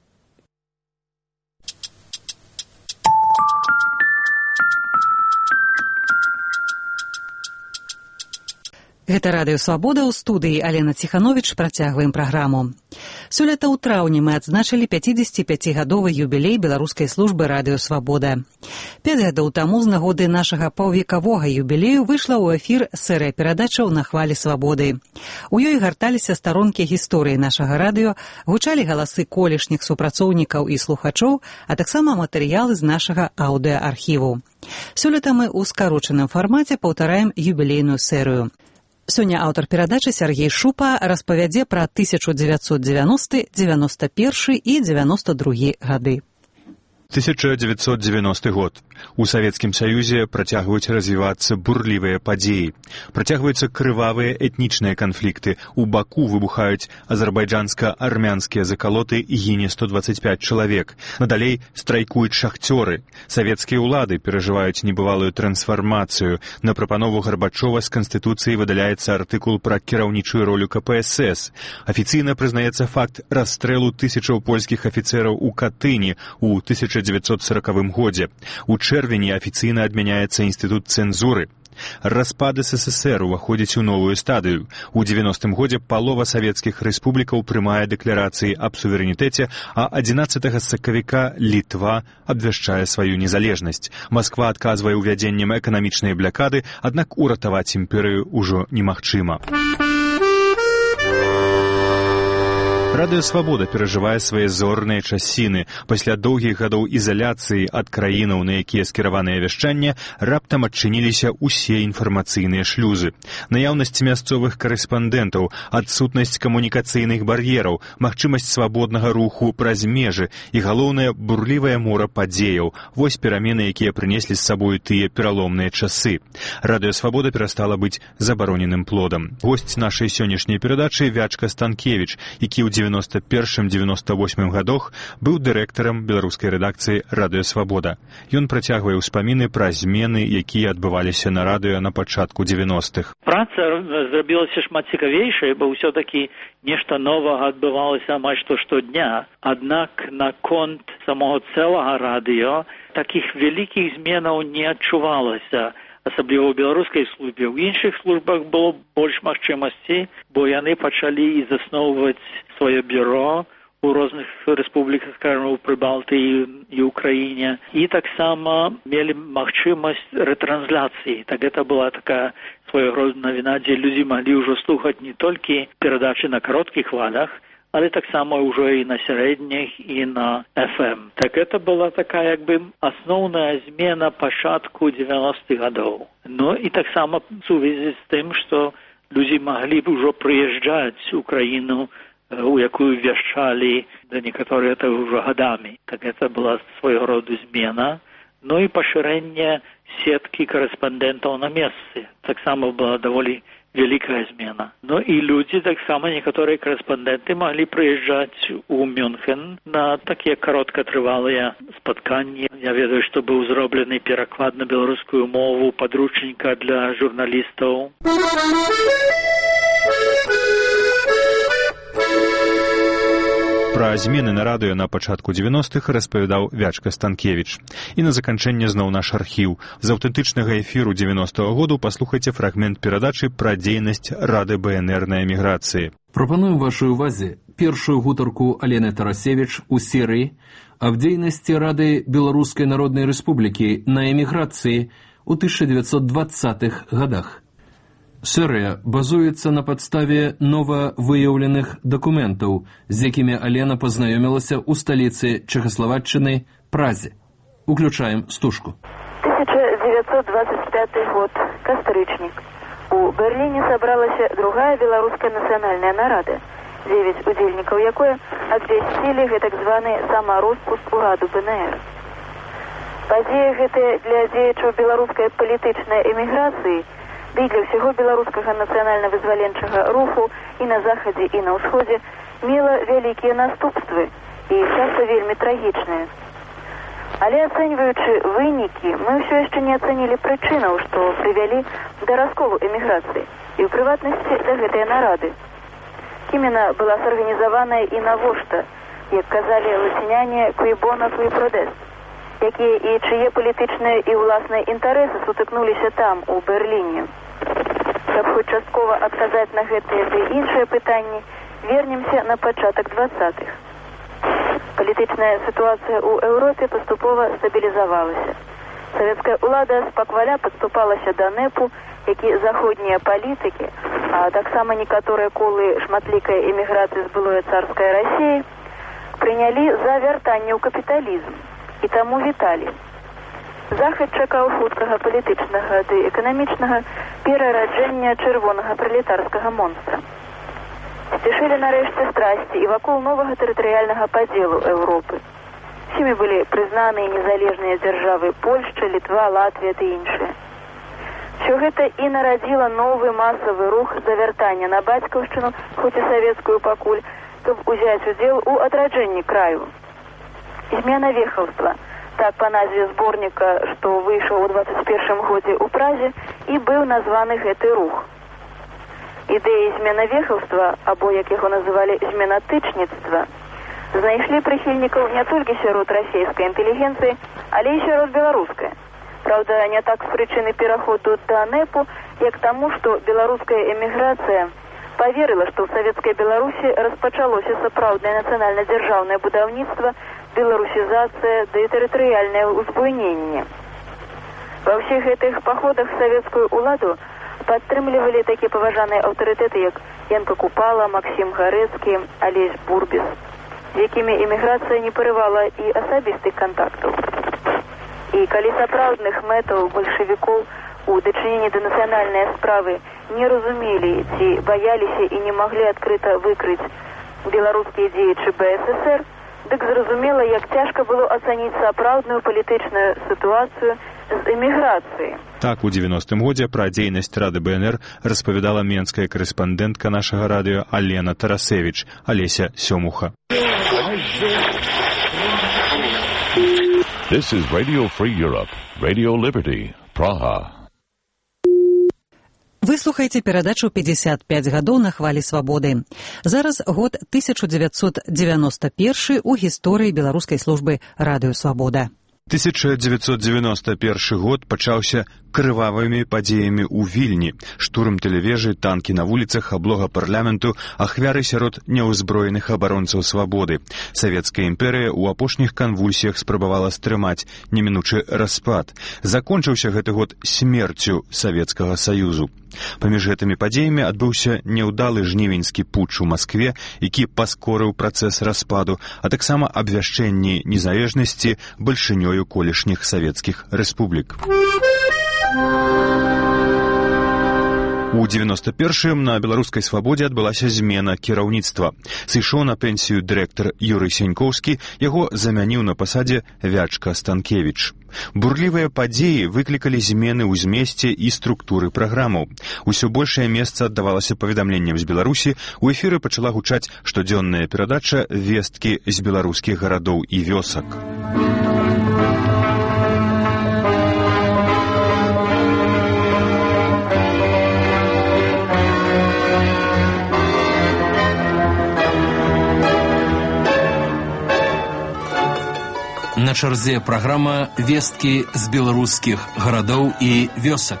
Гэта радыё «Свабода», ў студыі Алена Ціхановіч. Працягваем праграму. Сёлета ў траўні мы адзначылі пяцідзесяціпяцігадовы юбілей беларускай службы радыё «Свабода». Пяць гадоў таму з нагоды нашага паўвекавога юбілею выйшла ў эфір серыя перадачаў «На хвалі свабоды». У ёй гарталіся старонкі гісторыі нашага радыё, гучалі галасы колішніх супрацоўнікаў і слухачоў, а таксама матэрыялы з нашага аўдыоархіву. Сёлета мы ў скарочаным фармаце паўтараем юбілейную серыю. Сёння аўтар перадачы Сяргей Шупа распавядзе пра тысяча дзевяцьсот дзевяносты, дзевяносто першы і дзевяносто другі гады. тысяча девятьсот девяностый год. У Савецкім Саюзе працягваюць развівацца бурлівыя падзеі. Працягваюцца крывавыя этнічныя канфлікты. У Баку выбухаюць азербайджанска-армянскія закалоты і гіне сто двадцать пять чалавек. Надалей страйкуюць шахцёры. Савецкія ўлады перажываюць небывалую трансфармацыю. На прапанову Гарбачова з Канстытуцыі выдаляецца артыкул пра кіраўнічую ролю ка пэ эс эс. Афіцыйна прызнаецца факт расстрэлу тысячаў польскіх афіцэраў у Катыні у тысяча девятьсот сорокавым годзе. У чэрвені афіцыйна адмяняецца інстытут цэнзуры. Распад эс эс эс эр уваходзіць у новую стадыю. У девяностым годзе палова савецкіх рэспублікаў прымае дэкларацыі аб суверэнітэце, а адзінаццатага сакавіка Літва абвяшчае сваю незалежнасць. Масква адказвае ўвядзеннем эканамічнай блакады, аднак уратаваць імперыю ўжо немагчыма. Радыё Свабода перажывае свае зорныя часіны. Пасля доўгіх гадоў изаляцыі ад краінаў, на якія скіраваныя вяшчанне, раптам адчыніліся ўсе інфармацыйныя шлюзы. Наяўнасць мясцовых карэспандэнтаў, адсутнасць камунікацыйных бар'ераў, магчымасць свабоднага руху праз межы і, галоўнае, бурлівае мора падзеяў. Вось перамены, якія прынеслі з сабою тыя пераломныя часы. Радыё Свабода перастала быць забароненым плодам. Госць нашай сённяшняй перадачы Вячка Станкевіч, які ў девяносто первым — девяносто восьмым годах быў дырэктарам беларускай рэдакцыі Радыё Свабода. Ён працягвае ўспаміны пра змены, якія адбываліся на радыё на пачатку девяностых. Праца зрабілася шмат цікавейшай, бо ўсё-такі нешта новага адбывалася амаль што штодня. Аднак наконт самого цэлага радыё такіх вялікіх зменаў не адчувалася. Асабліва ў беларускай службе. У іншых службах было больш магчымасцей, бо яны пачалі і засноўваць сваё бюро у розных рэспубліках, скажем, у Прыбалтыі і Украіне. І таксама мелі магчымасць рэтрансляцыі. Так гэта была такая свайго роду навіна, дзе людзі маглі ўжо слухаць не толькі перадачы на кароткіх хвалях, але таксама ўжо і на сярэдніх, і на эф эм. Так гэта была такая, як бы, асноўная змена пачатку девяностых гадоў. Ну і таксама в сувязі з тым, што людзі маглі б ужо прыязджаць у краіну, у якую вяшчалі, да некаторыя это ўжо гадамі. Так гэта была свайго роду змена. Ну і пашырэнне сеткі карэспандэнтаў на месцы. Таксама была даволі вялікая змена. Ну і людзі, таксама некаторыя карэспандэнты маглі прыязджаць у Мюнхен на такія кароткатрывалыя спатканні. Я ведаю, што быў зроблены пераклад на беларускую мову падручніка для журналістаў. Пра змены на радыё на пачатку девяностых распавядаў Вячка Станкевіч. І на заканчэнне зноў наш архіў. З аўтэнтычнага эфіру девяностага году паслухайце фрагмент перадачы пра дзейнасць Рады бэ эн эр на эміграцыі. Прапануем вашай увазе першую гутарку Алены Тарасевіч у серыі аб дзейнасці Рады Беларускай Народнай Рэспублікі на эміграцыі ў тысяча девятьсот двадцатых годах. Серыя базуецца на падставе новавыяўленых дакументаў, з якімі Алена пазнаёмілася ў сталіцы Чэхаславаччыны Празе. Уключаем стужку. тысяча девятьсот двадцать пятый год. Кастрычнік. У Берліне сабралася другая беларуская нацыянальная нарада, дзевяць удзельнікаў якой абвясцілі гэтак званы самароспуск ураду бэ эн эр. Падзеі гэтыя для дзеячаў беларускай палітычнай эміграцыі ды і для ўсяго беларускага нацыянальна-вызваленчага руху і на захадзе, і на ўсходзе мела вялікія наступствы і часта вельмі трагічныя. Але ацэньваючы вынікі, мы ўсё яшчэ не ацэнілі прычынаў, што прывялі да расколу эміграцыі і ў прыватнасці да гэтыя нарады. Кім яна была сарганізаваная і навошта, як казалі лаціняне, куйбонов і продэст, якія і чые палітычныя і ўласныя інтарэсы сутыкнуліся там, у Берліне. Каб хоць часткова адказаць на гэтыя ды іншыя пытанні, вернемся на пачатак двадцатых. Палітычная сітуацыя ў Еўропе паступова стабілізавалася. Савецкая ўлада спакваля падступалася да нэпу, які заходнія палітыкі, а таксама некаторыя колы шматлікай эміграцыі з былой царскай Расіі прынялі за вяртанне ў капіталізм і таму віталі. Захад чакаў хуткага палітычнага ды эканамічнага перараджэння чырвонага пралетарскага монстра. Сцішылі нарэшце страсці і вакол новага тэрытарыяльнага падзелу Еўропы. Усімі былі прызнаныя незалежныя дзяржавы Польшча, Літва, Латвія ды іншыя. Все гэта і нарадзіла новы масавы рух завяртання на бацькаўшчыну, хоць і савецкую пакуль, каб узяць удзел у адраджэнні краю. Змена вехаўства. Так па назве зборніка, што выйшаў у двадцать першым годзе ў Празе, і быў названы гэты рух. Ідэі змена вехаўства, або, як яго называлі, зменатычніцтва, знайшлі прыхільнікаў не толькі сярод расійскай інтэлігенцыі, але і сярод беларускай. Правда, не так з прычыны пераходу да НЭПу, як таму, што беларуская эміграцыя паверыла, што ў савецкай Беларусі распачалося сапраўднае нацыянальна-дзяржаўнае будаўніцтва, беларусізацыя ды тэрытарыяльнае ўзбуйненне. Ва ўсіх гэтых паходах савецкую ўладу падтрымлівалі такія паважаныя аўтарытэты, як Янка Купала, Максім Гарэцкі, Алесь Бурбіс, з якімі эміграцыя не парывала і асабістых кантактаў. І калі сапраўдных мэтаў бальшавікоў у дачыненні да нацыянальнай справы не разумелі ці баяліся і не маглі адкрыта выкрыць беларускія дзеячы БССР, дык зразумела, як цяжка было ацаніць сапраўдную палітычную сітуацыю з эміграцыі. Так, у девяностым годзе пра дзейнасць Рады БНР распавядала менская корэспандэнтка нашага радыё Алена Тарасевіч, Алеся Сёмуха. This is Radio Free Europe, Radio Liberty, Praha. Вы слухаеце перадачу пятьдесят пять гадоў на хвалі свабоды. Зараз год тысяча девятьсот девяносто первый у гісторыі беларускай службы Радыё Свабода. тысяча девятьсот девяносто первый год пачаўся крывавымі падзеямі ў Вільні. Штурм тэлевежы, танкі на вуліцах, аблога парламенту, ахвяры сярод няўзброеных абаронцаў свабоды. Савецкая імперыя ў апошніх канвульсіях спрабавала стрымаць немінучы распад. Закончыўся гэты год смерцю Савецкага Саюзу. Паміж гэтымі падзеямі адбыўся няўдалы жнівеньскі путч у Маскве, які паскорыў працэс распаду, а таксама абвяшчэнні незалежнасці бальшынёю колішніх савецкіх рэспублік. У девяносто первым на беларускай свабодзе адбылася змена кіраўніцтва. Сышоў на пенсію дырэктар Юрый Сянькоўскі, яго замяніў на пасадзе Вячка Станкевіч. Бурлівыя падзеі выклікалі змены ў змесце і структуры праграмаў. Усё большае месца аддавалася паведамленням з Беларусі, у эфіры пачала гучаць штодзённая перадача «Весткі з беларускіх гарадоў і вёсак». На чарзе праграма «Весткі з беларускіх гарадоў і вёсак».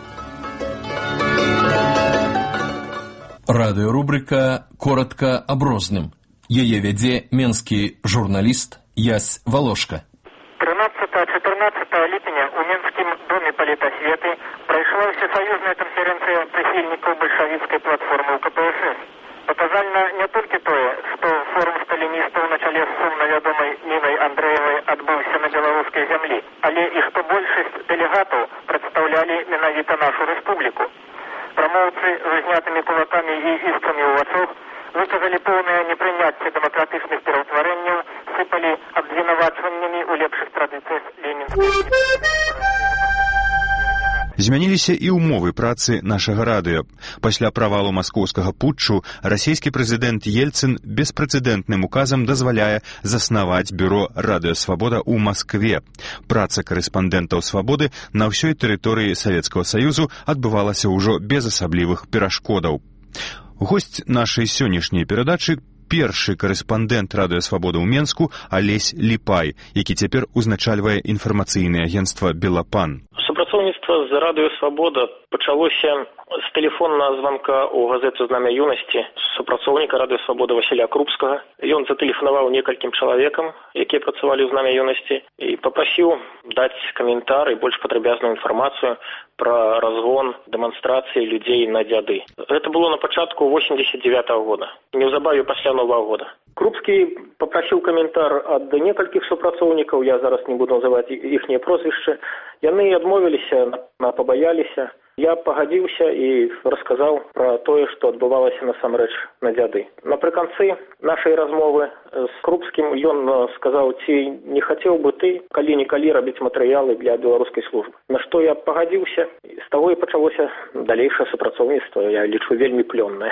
Радыёрубрыка «Коротка аб розным». Яе вядзе менскі журналіст Ясь Волошка. тринадцатого-четырнадцатого ліпеня у Менскім доме палітасветы прайшла всесоюзная канферэнцыя прыхільнікаў бальшавіцкай платформы ў ка пэ эс эс. Паказальна не толькі тое, што форум сталіністаў на чале з сумна вядомай Нінай Андрэевай адбыўся на беларускай зямлі, але і што большасць дэлегатаў прадстаўлялі менавіта нашу рэспубліку. Прамоўцы з узнятымі кулакамі і іскрамі ў вачах выказалі поўнае непрыняцце дэмакратычных пераўтварэнняў, сыпалі абвінавачваннямі ў лепшых традыцыях ленінскай. Змяніліся і ўмовы працы нашага радыё. Пасля правалу маскоўскага путчу расійскі прэзідэнт Ельцын беспрэцэдэнтным указам дазваляе заснаваць бюро «Радыё Свабода» ў Маскве. Праца корэспандэнтаў «Свабоды» на ўсёй тэрыторыі Савецкага Саюзу адбывалася ўжо без асаблівых перашкодаў. Госць нашай сённяшняй перадачы першы корэспандэнт «Радыё Свабода» ў Менску Алесь Ліпай, які цяпер узначальвае інфармацыйнае агенцтва «Белапан». Супрацоўніцтва з Радыё Свабода пачалося з тэлефоннага званка ў газету «Знамя юнасці» супрацоўніка Радыё Свабода Васіля Крупскага. Ён затэлефанаваў некалькім чалавекам, якія працавалі ў «Знамя юнасці», і папрасіў даць каментар і больш падрабязную інфармацыю пра разгон дэманстрацыі людзей на дзяды. Гэта было на пачатку восемьдесят девятого года, неўзабаве пасля Новага года. Крупскі папрасіў каментар ад некалькіх супрацоўнікаў, я зараз не буду называць іхнія прозвішчы. Яны адмовіліся, пабаяліся, Я пагадзіўся і расказаў пра тое, што адбывалася насамрэч на дзяды. Напрыканцы нашай размовы з Крупскім ён сказаў, ці не хацеў бы ты калі-нікалі рабіць матэрыялы для беларускай службы. На што я пагадзіўся, і з таго і пачалося далейшае супрацоўніцтва, я лічу, вельмі плённае.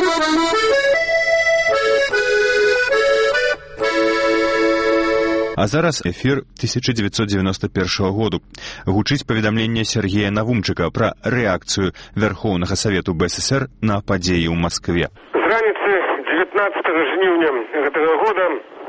А зараз эфір тысяча девятьсот девяносто первого году. Гучыць паведамленне Сергея Навумчыка пра рэакцыю Верхоўнага Савету БССР на падзеі ў Маскве. З раніцы дзевятнаццатага жніўня гэтага года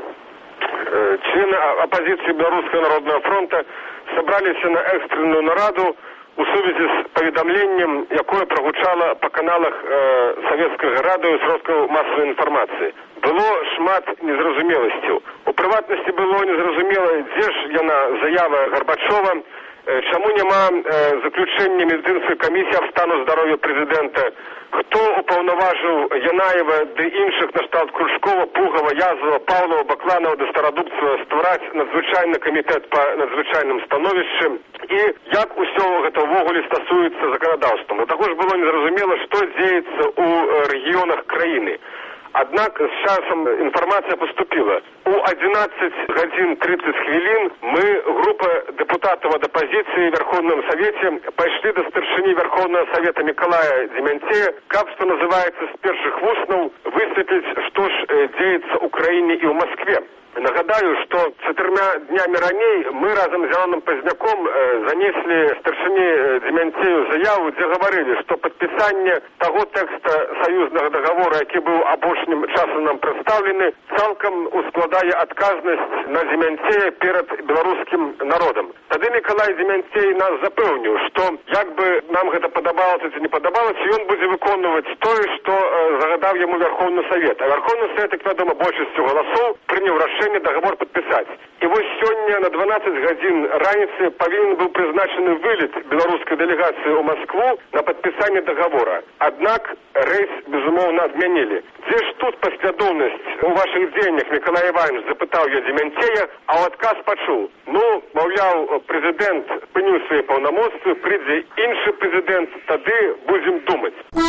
члены апазіцыі Беларускага народнага фронта сабраліся на экстранную нараду у сувязі з паведамленнем, якое прагучала па каналах э, савецкага радыё сродкаў масавай інфармацыі. Было шмат незразумеласцяў. У прыватнасці было незразумела, дзе ж яна заява Гарбачова, э, чаму няма э, заключэння медыцынскай камісіі аб стану здароўя прэзідэнта, хто упаўнаважыў Янаева ды іншых на штат Кружкова, Пугава, Язова, Паўлова, Бакланова ды Старадубцева ствараць надзвычайны камітэт па надзвычайным становішчы і як усё гэта ўвогуле стасуецца заканадаўствам. А також было незразумела, што дзеецца ў рэгіёнах краіны. Аднак з часам інфармацыя поступила. У одиннадцать гадзін тридцать хвілін мы, група депутатаў ад апазіцыі в Верховном Совете, пайшлі да старшыні Верховного Совета Миколая Демянцея, каб, што называецца, з першых вуснаў высветліць, што ж дзеецца ў краіне і ў Москве. Нагадаю, што чатырма днямі раней мы разам з Зялёным Пазняком э, занеслі старшыні Демянцею заяву, дзе гаварылі, што падпісанне таго тэкста саюзнага даговора, які быў апошнім часам нам прадстаўлены, цалкам ускладае адказнасць на Демянцея перад беларускім народам. Тады Миколай Демянцей нас запэўніў, што як бы нам гэта падабалася ці не падабалася, ён будзе выконваць тое, што э, загадаў яму Верховны Совет. А Верховны Совет, як вядома, большасцю галасоў прыняў рашэнне договор подписать. И вот сегодня на дванадцать гадзін раніцы повинен был призначены вылет белорусской делегации в Москву на подписание договора. Однако рейс, безумовно, отменили. Где ж тут последовность у ваших денег, Миколай Иванович, запытал я Демянцея, а отказ почул. Ну, мовляв, президент пыніў свои полномочия, придзе інший президент, тады будем думать.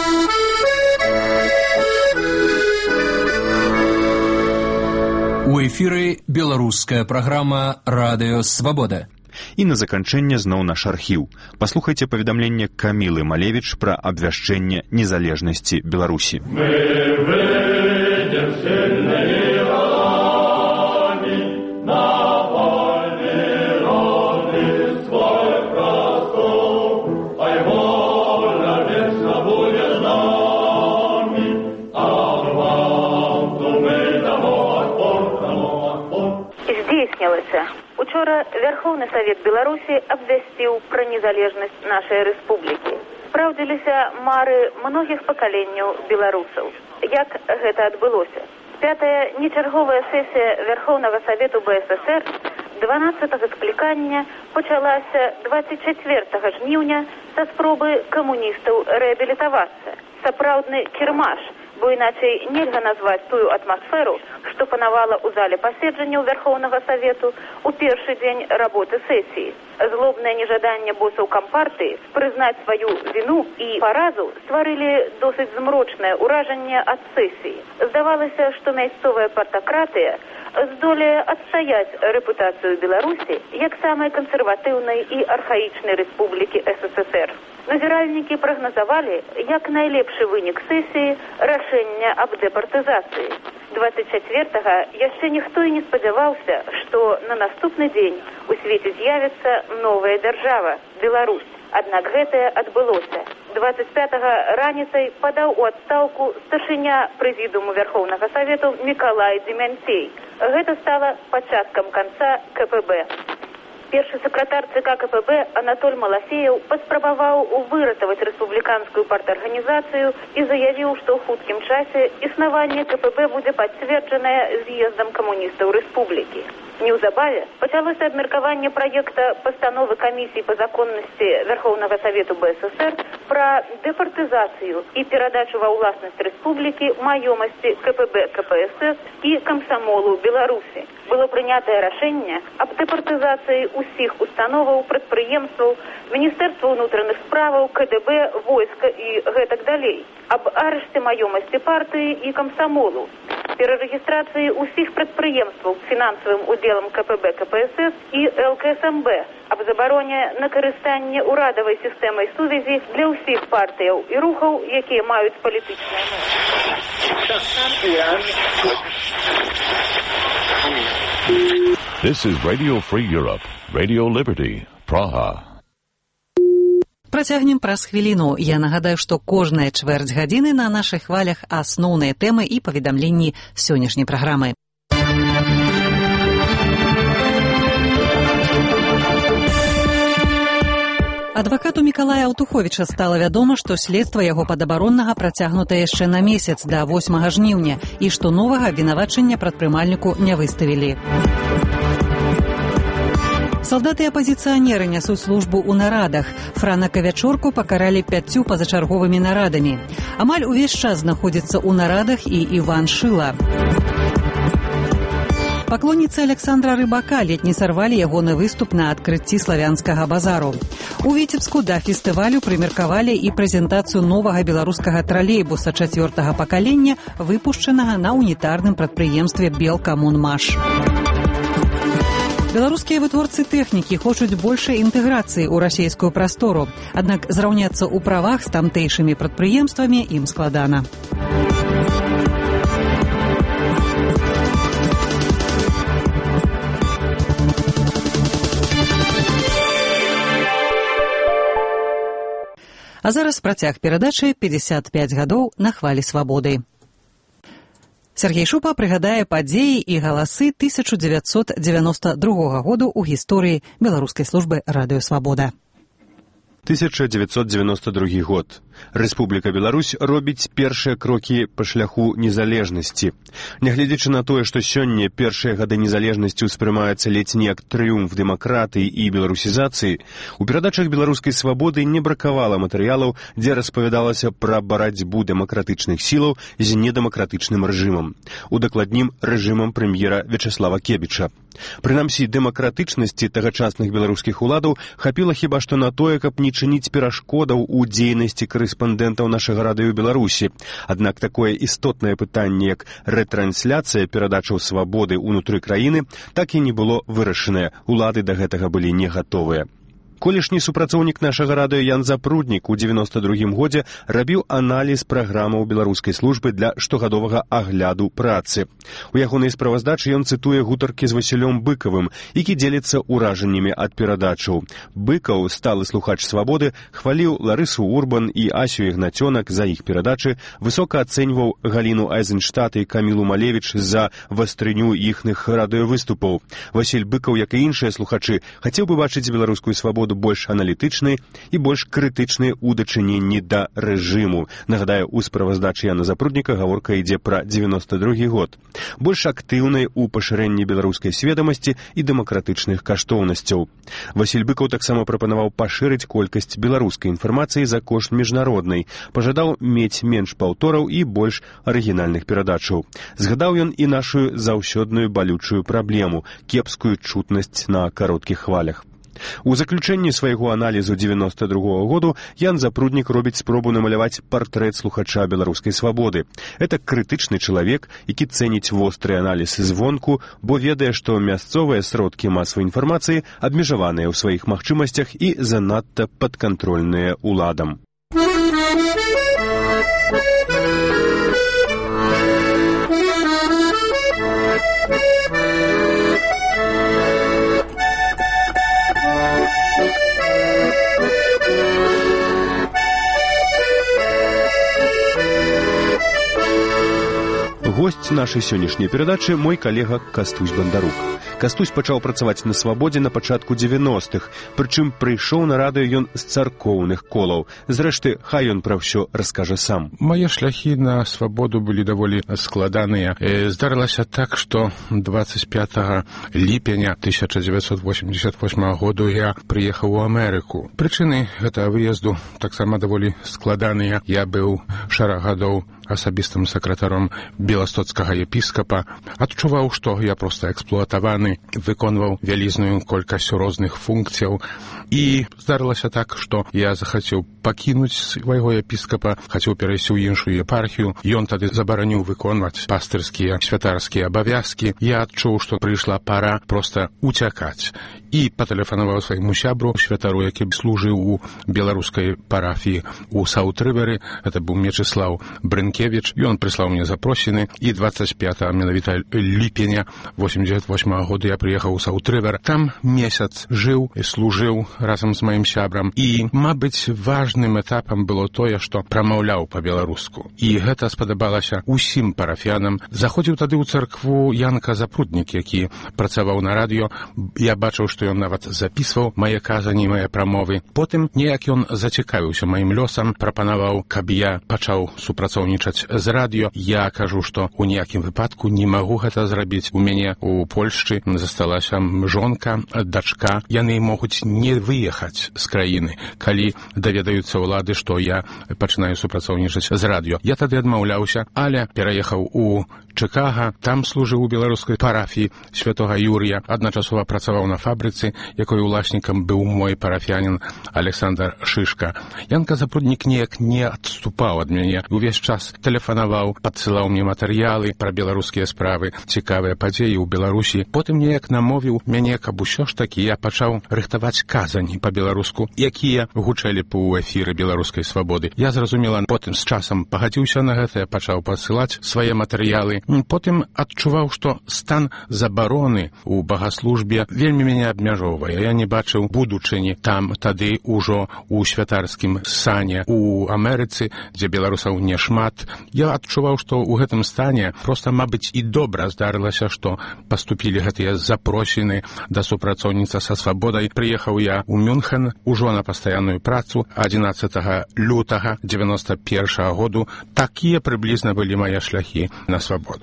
У эфіры беларуская праграма «Радыё Свабода». І на заканчэнне зноў наш архіў. Паслухайце паведамленне Камілы Малевіч пра абвяшчэнне незалежнасці Беларусі. Мы выйдем сильныя ролами на вольны роды свой простор, а воля вечна будет з нами, а вам то мы домой. Здзейснілася. Учора Верховны Совет Беларусі абвясціў пра незалежнасць нашай рэспублікі. Спраўдзіліся мары многіх пакаленняў беларусаў. Як гэта адбылося? Пятая нечарговая сесія Верховнага Совету БССР дванаццатага склікання пачалася двадцать чацвёртага жніўня са спробы камуністаў рэабілітавацца. Сапраўдны кірмаш, бо іначай нельга назваць тую атмасферу, што панавала ў зале паседжанняў Верхоўнага Савету ў першы дзень работы сесіі. Злобнае нежаданне босаў кампартыі прызнаць сваю віну і паразу стварылі досыць змрочнае ўражанне ад сесіі. Здавалася, што мясцовая партакратыя здолее адстаяць рэпутацыю Беларусі як самай кансерватыўнай і архаічнай рэспублікі СССР. Назіральнікі прагназавалі як найлепшы вынік сесіі рашэння аб дэпартызацыі. двадцать чацвёртага яшчэ ніхто і не спадзяваўся, што на наступны дзень у свеце з'явіцца новая дзяржава – Беларусь. Аднак гэтае адбылося. двадцать пятага раніцай падаў у адстаўку старшыня прэзідыуму Верхоўнага Савету Миколай Демянцей. Гэта стала пачаткам канца КПБ. Першы сакратар ЦК КПБ Анатоль Малафеев паспрабаваў выратаваць рэспубліканскую партарганізацыю і заявіў, што ў хуткім часе існаванне КПБ будзе пацверджанае з'ездам камуністаў рэспублікі. Неўзабаве пачалося абмеркаванне праекта пастановы камісіі па законнасці Верхоўнага Савету БССР про департизацию и передачу во властность республики маемости КПБ, КПСС и комсомолу Беларуси. Было принято решение об департизации усіх установов, предприемств, Министерства внутренних справ, КДБ, войска и гэтак далей. Об ареште маемости партии и комсомолу. Перерегистрации усіх предприемств финансовым уделом КПБ, КПСС и ЛКСМБ. Об забороне на користання урадовой системой сувязі для усіх партій і рухів, які мають політичне This is Radio Free Europe, Radio Liberty, Praha. Працягнем праз хвіліну. Я нагадаю, што кожная чвэрць гадзіны на нашых хвалях асноўныя тэмы і паведамленні сённяшняй праграмы. Адвакату Мікалая Аўтуховіча стала вядома, што следства яго падабароннага працягнута яшчэ на месяц да восьмага жніўня і што новага абвінавачання прадпрымальніку не выставілі. Салдаты і апазіцыянеры нясуць службу ў нарадах. Франа Кавячорку пакаралі пяццю пазачарговымі нарадамі. Амаль увесь час знаходзіцца ў нарадах і Іван Шыла. Паклонніцы Александра Рыбака ледь не сарвалі ягоны выступ на адкрыцці славянскага базару. У Віцебску да фестывалю прымеркавалі і прэзентацыю новага беларускага тралейбуса чацвёртага пакалення, выпушчанага на унітарным прадпрыемстве «Белкамунмаш». Беларускія вытворцы тэхнікі хочуць большай інтэграцыі ў расійскую прастору, аднак зраўняцца ў правах з тамтэйшымі прадпрыемствамі ім складана. А зараз працяг перадачы «пятьдесят пять гадоў на хвалі свабоды». Сергей Шупа прыгадае падзеі і галасы тысяча дзевяцьсот дзевяноста другога году ў гісторыі беларускай службы «Радыёсвабода». тысяча дзевяцьсот дзевяносто другі год. Рэспубліка Беларусь робіць першыя крокі па шляху незалежнасці. Нягледзячы на тое, што сёння першыя гады незалежнасці ўспрымаюцца ледзь не як трыумф дэмакратыі і беларусізацыі, у перадачах беларускай свабоды не бракавала матэрыялаў, дзе распавядалася пра барацьбу дэмакратычных сілаў з недэмакратычным рэжымам. Удакладнім рэжымам прэм'ера Вячаслава Кебіча. Прынамсі, дэмакратычнасці тагачасных беларускіх уладаў хапіла хіба што на тое, каб не чыніць перашкодаў у дзейнасці корэспандэнтаў нашага радыё Беларусі. Аднак такое істотнае пытанне, як рэтрансляцыя перадачаў свабоды ўнутры краіны, так і не было вырашанае. Улады да гэтага былі не гатовыя. Колішні супрацоўнік нашага радыё Ян Запруднік у дзевяноста другім годзе рабіў аналіз праграмаў беларускай службы для штогадовага агляду працы. У ягонай справаздачы ён цытуе гутаркі з Васілём Быкавым, які дзеліцца ўражаннямі ад перадачаў. Быкаў, сталы слухач свабоды, хваліў Ларысу Урбан і Асю Ігнацёнак за іх перадачы, высока ацэньваў Галіну Айзенштат і Камілу Малевіч за вастрыню іхных радыёвыступаў. Васіль Быкаў, як і іншыя слухачы, хацеў бы бачыць беларускую свабоду больш аналітычнай і больш крытычнай у дачыненні да рэжыму. Нагадаю, у справаздачы Яна Запрудніка гаворка ідзе пра дзевяноста другі год. Больш актыўнай у пашырэнні беларускай сведамасці і дэмакратычных каштоўнасцяў. Васіль Быкаў таксама прапанаваў пашырыць колькасць беларускай інфармацыі за кошт міжнароднай, пажадаў мець менш паўтораў і больш арыгінальных перадачаў. Згадаў ён і нашу заўсёдную балючую праблему – кепскую чутнасць на кароткіх хвалях. У заключэнні свайго аналізу дзевяноста другога году Ян Запруднік робіць спробу намаляваць партрэт слухача беларускай свабоды. Это крытычны чалавек, які цэніць востры аналіз звонку, бо ведае, што мясцовыя сродкі масавай інфармацыі абмежаваныя ў сваіх магчымасцях і занадта падкантрольныя уладам. Госць госць нашай сённяшняй перадачы мой калега Кастусь Бандарук. Кастусь пачаў працаваць на свабодзе на пачатку дзевяностых, прычым прыйшоў на радыё ён з царкоўных колаў. Зрэшты, хай ён пра ўсё раскажа сам. Мае шляхі на свабоду былі даволі складаныя. Здарылася так, што двадцать пятого ліпеня тысяча девятьсот восемьдесят восьмого году я прыехаў у Амерыку. Прычыны гэтага выезду таксама даволі складаныя. Я быў шэраг гадоў асабістым сакратаром беластоцкага епіскапа, адчуваў, што я проста эксплуатаваны, выконваў вялізную колькасць розных функцыяў. І здарылася так, што я захацеў пакінуць свайго епіскапа, хацеў перайсці ў іншую епархію. Ён тады забараніў выконваць пастырскія святарскія абавязкі. Я адчуў, што прыйшла пара проста уцякаць. І патэлефанаваў свайму сябру, святару, які служыў у беларускай парафіі у Саут-Рывері. Это быў Мечыслаў Брынкевіч. Ён прыслаў мне запросіны, і двадцать пятого менавіта ліпеня восемьдесят восьмого года я прыехаў у Саут-Рывер. Там месяц жыў і служыў разам з маім сябрам. І, мабыць, важным этапам было тое, што прамаўляў па-беларуску. І гэта спадабалася усім парафіянам. Заходзіў тады ў царкву Янка Запруднік, які працаваў на радыё. Я бачыў, што ён нават запісваў мае казані, мае прамовы. Потым неяк ён зацікавіўся маім лёсам, прапанаваў, каб я пачаў супрацоўнічаць з радыё. Я кажу, што ў ніякім выпадку не магу гэта зрабіць. У мяне у Польшчы засталася жонка, дачка. Яны могуць не выехаць з краіны, калі даведаюцца ўлады, што я пачынаю супрацоўнічаць з радыё. Я тады адмаўляўся, але пераехаў у Чыкага, там служыў у беларускай парафіі святога Юрія, адначасова працаваў на фабрыцы, якой уласнікам быў мой парафіянін Александр Шышка. Янка Запруднік неяк не адступаў ад мяне. Увесь час тэлефанаваў, падсылаў мне матэрыялы пра беларускія справы, цікавыя падзеі ў Беларусі. Потым неяк намовіў мяне, каб усё ж такі я пачаў рыхтаваць казані па-беларуску, якія гучэлі б у эфіры беларускай свабоды. Я зразумела, потым з часам пагадзіўся на гэта, пачаў пасылаць свае матэрыялы. Потым адчуваў, што стан забароны ў багаслужбе вельмі мяне абмяжоўвае. Я не бачыў будучыні там тады ўжо ў святарскім сане у Амерыцы, дзе беларусаў няшмат. Я адчуваў, што ў гэтым стане проста, мабыць, і добра здарылася, што паступілі гэтыя запросіны да супрацоўніцтва са свабодай. Прыехаў я ў Мюнхен ужо на пастаянную працу адзінаццатага лютага дзевяносто першага году. Такія прыблізна былі мае шляхі на свабоду.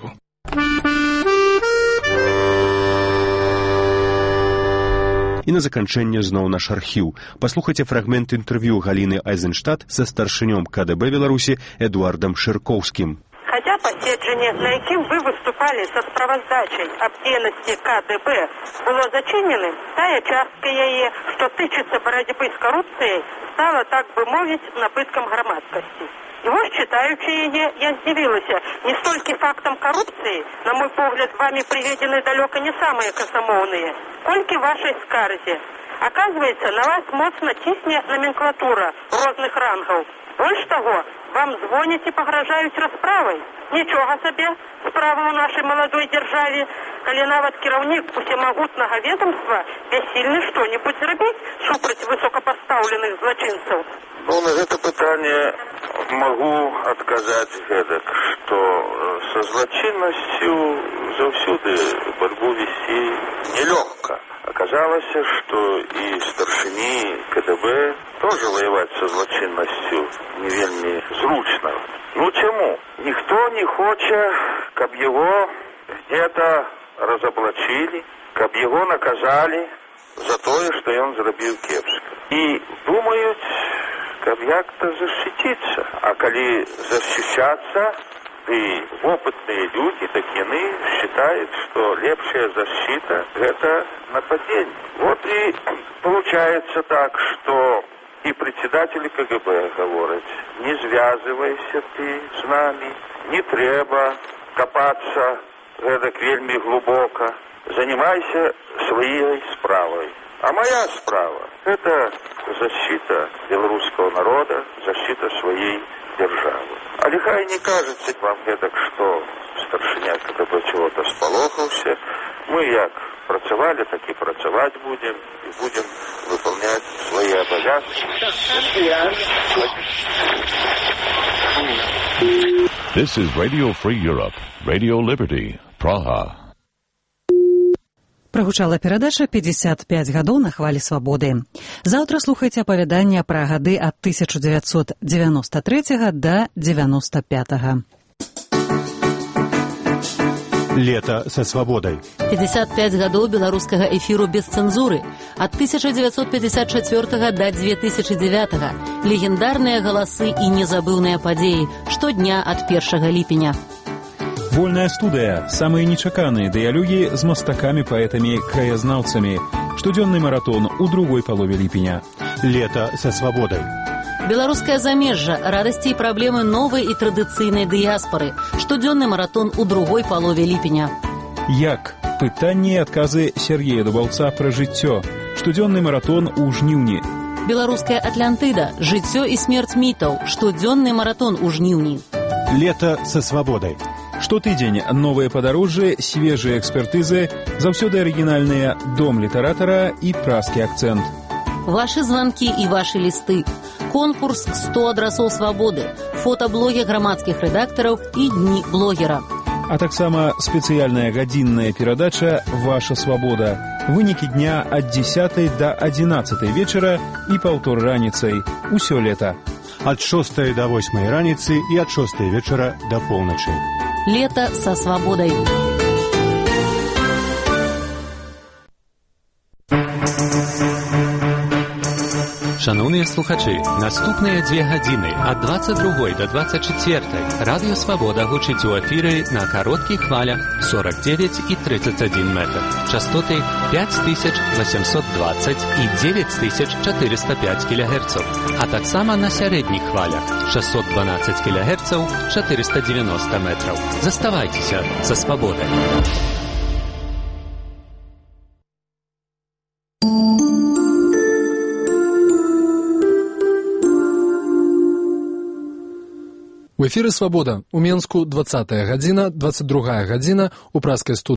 І на заканчэнне зноў наш архіў. Паслухайце фрагмент інтэрв'ю Галіны Айзенштадт са старшынём ка дэ бэ Беларусі Эдуардам Шыркоўскім. Хотя поседжение, на яким вы выступали со справоздачей об деятельности ка дэ бэ, было зачиненным, тая частка яе, что тычется борьбы с коррупцией, стала, так бы мовить, набытком громадскости. И вот, читаючи яе, я здивилася, не столько фактом коррупции, на мой погляд, вами приведены далеко не самые косомовные, сколько вашей скарзе. Оказывается, на вас моцно тисне номенклатура розных рангов. Больше того, вам звонят и погрожают расправой. Ничего себе, справа у нашей молодой державе, коли нават кіраўнік усемагутнага ведомства бессильны что-нибудь зрабіць супраць высокопоставленных злочинцев. Ну, на гэта пытанне могу отказать гэтак, что со злочинностью заўсёды борьбу вести нелегко. Оказалось, что и старшине ка дэ бэ тоже воевать со злочинностью не вельми зручно. Ну, чему? Никто не хочет, каб его где-то разоблачили, каб его наказали за то, что он зрабіў кепска. И думают, каб як-то защититься. А коли защищаться, и опытные люди, так яны считают, что лепшая защита – это нападение. Вот и получается так, что и председатель ка гэ бэ говорит: не связывайся ты с нами, не треба копаться эдак вельми глубоко, занимайся своей справой. А моя справа – это защита белорусского народа, защита своей державы. А лихай не кажется вам эдак, что старшиня ка дэ бэ чего-то сполохался. Мы як працавали працавалі, так і працаваць будем, і будем выполнять свои обязанности. This is Radio Free Europe, Radio Liberty, Praha. Прагучала перадача «пятьдесят пять гадоў на хвалі свабоды». Заўтра слухайце апавяданне пра гады ад тысяча дзевяцьсот дзевяноста трэцяга да дзевяноста пятага. Лето со свободой. пятьдесят пять гадоў беларускага эфіру без цэнзуры. Ад тысяча дзевяцьсот пятьдесят чацвёртага да две тысячи девятага. Легендарныя галасы і незабыўныя падзеі. Штодня ад першага ліпеня. Вольная студыя. Самыя нечаканыя дыялогі з мастакамі, паэтамі, краязнаўцамі. Штодзённы маратон у другой палове ліпеня. Лето со свободой. Беларускае замежжа, радасці і праблемы новай і традыцыйнай дыяспары. Штодзённы маратон у другой палове ліпеня. Як? Пытанні і адказы Сергея Дубаўца пра жыццё. Штодзённы маратон у жніўні. Беларуская Атлантыда. Жыццё і смерць мітаў. Штодзённы маратон у жніўні. Лето со свободой. Штотыдзень новыя падарожжы, свежыя экспертызы, заўсёды арыгінальныя дом літаратара і празкі акцэнт. Вашы званкі і вашы лісты. Конкурс сто адрасоў свабоды, фотаблогі грамадскіх рэдактараў і дні блогера. А таксама спецыяльная гадзінная перадача «Ваша свабода». Вынікі дня ад дзесятай да адзінаццатай вечара і паўтор раніцай. Усё лета. Ад шостай да восьмай раніцы і ад шостай вечара да поўначы. Лето со свободой. Шановні слухачі, наступні дві години ад двадцять другої до двадцять четвертої Радіо Свобода гучить у ефірі на коротких хвалях сорок дев'ять і тридцять один метр, частоти п'ять тисяч вісімсот двадцять і дев'ять тисяч чотириста п'ять кілогерців, а так само на середніх хвалях шістсот дванадцять кілогерців, чотириста дев'яносто метрів. Заставайтеся за свободою. У эфіры «Свабода». У Менску двадцатая гадзіна, двадцать другая гадзіна, у праскай студыі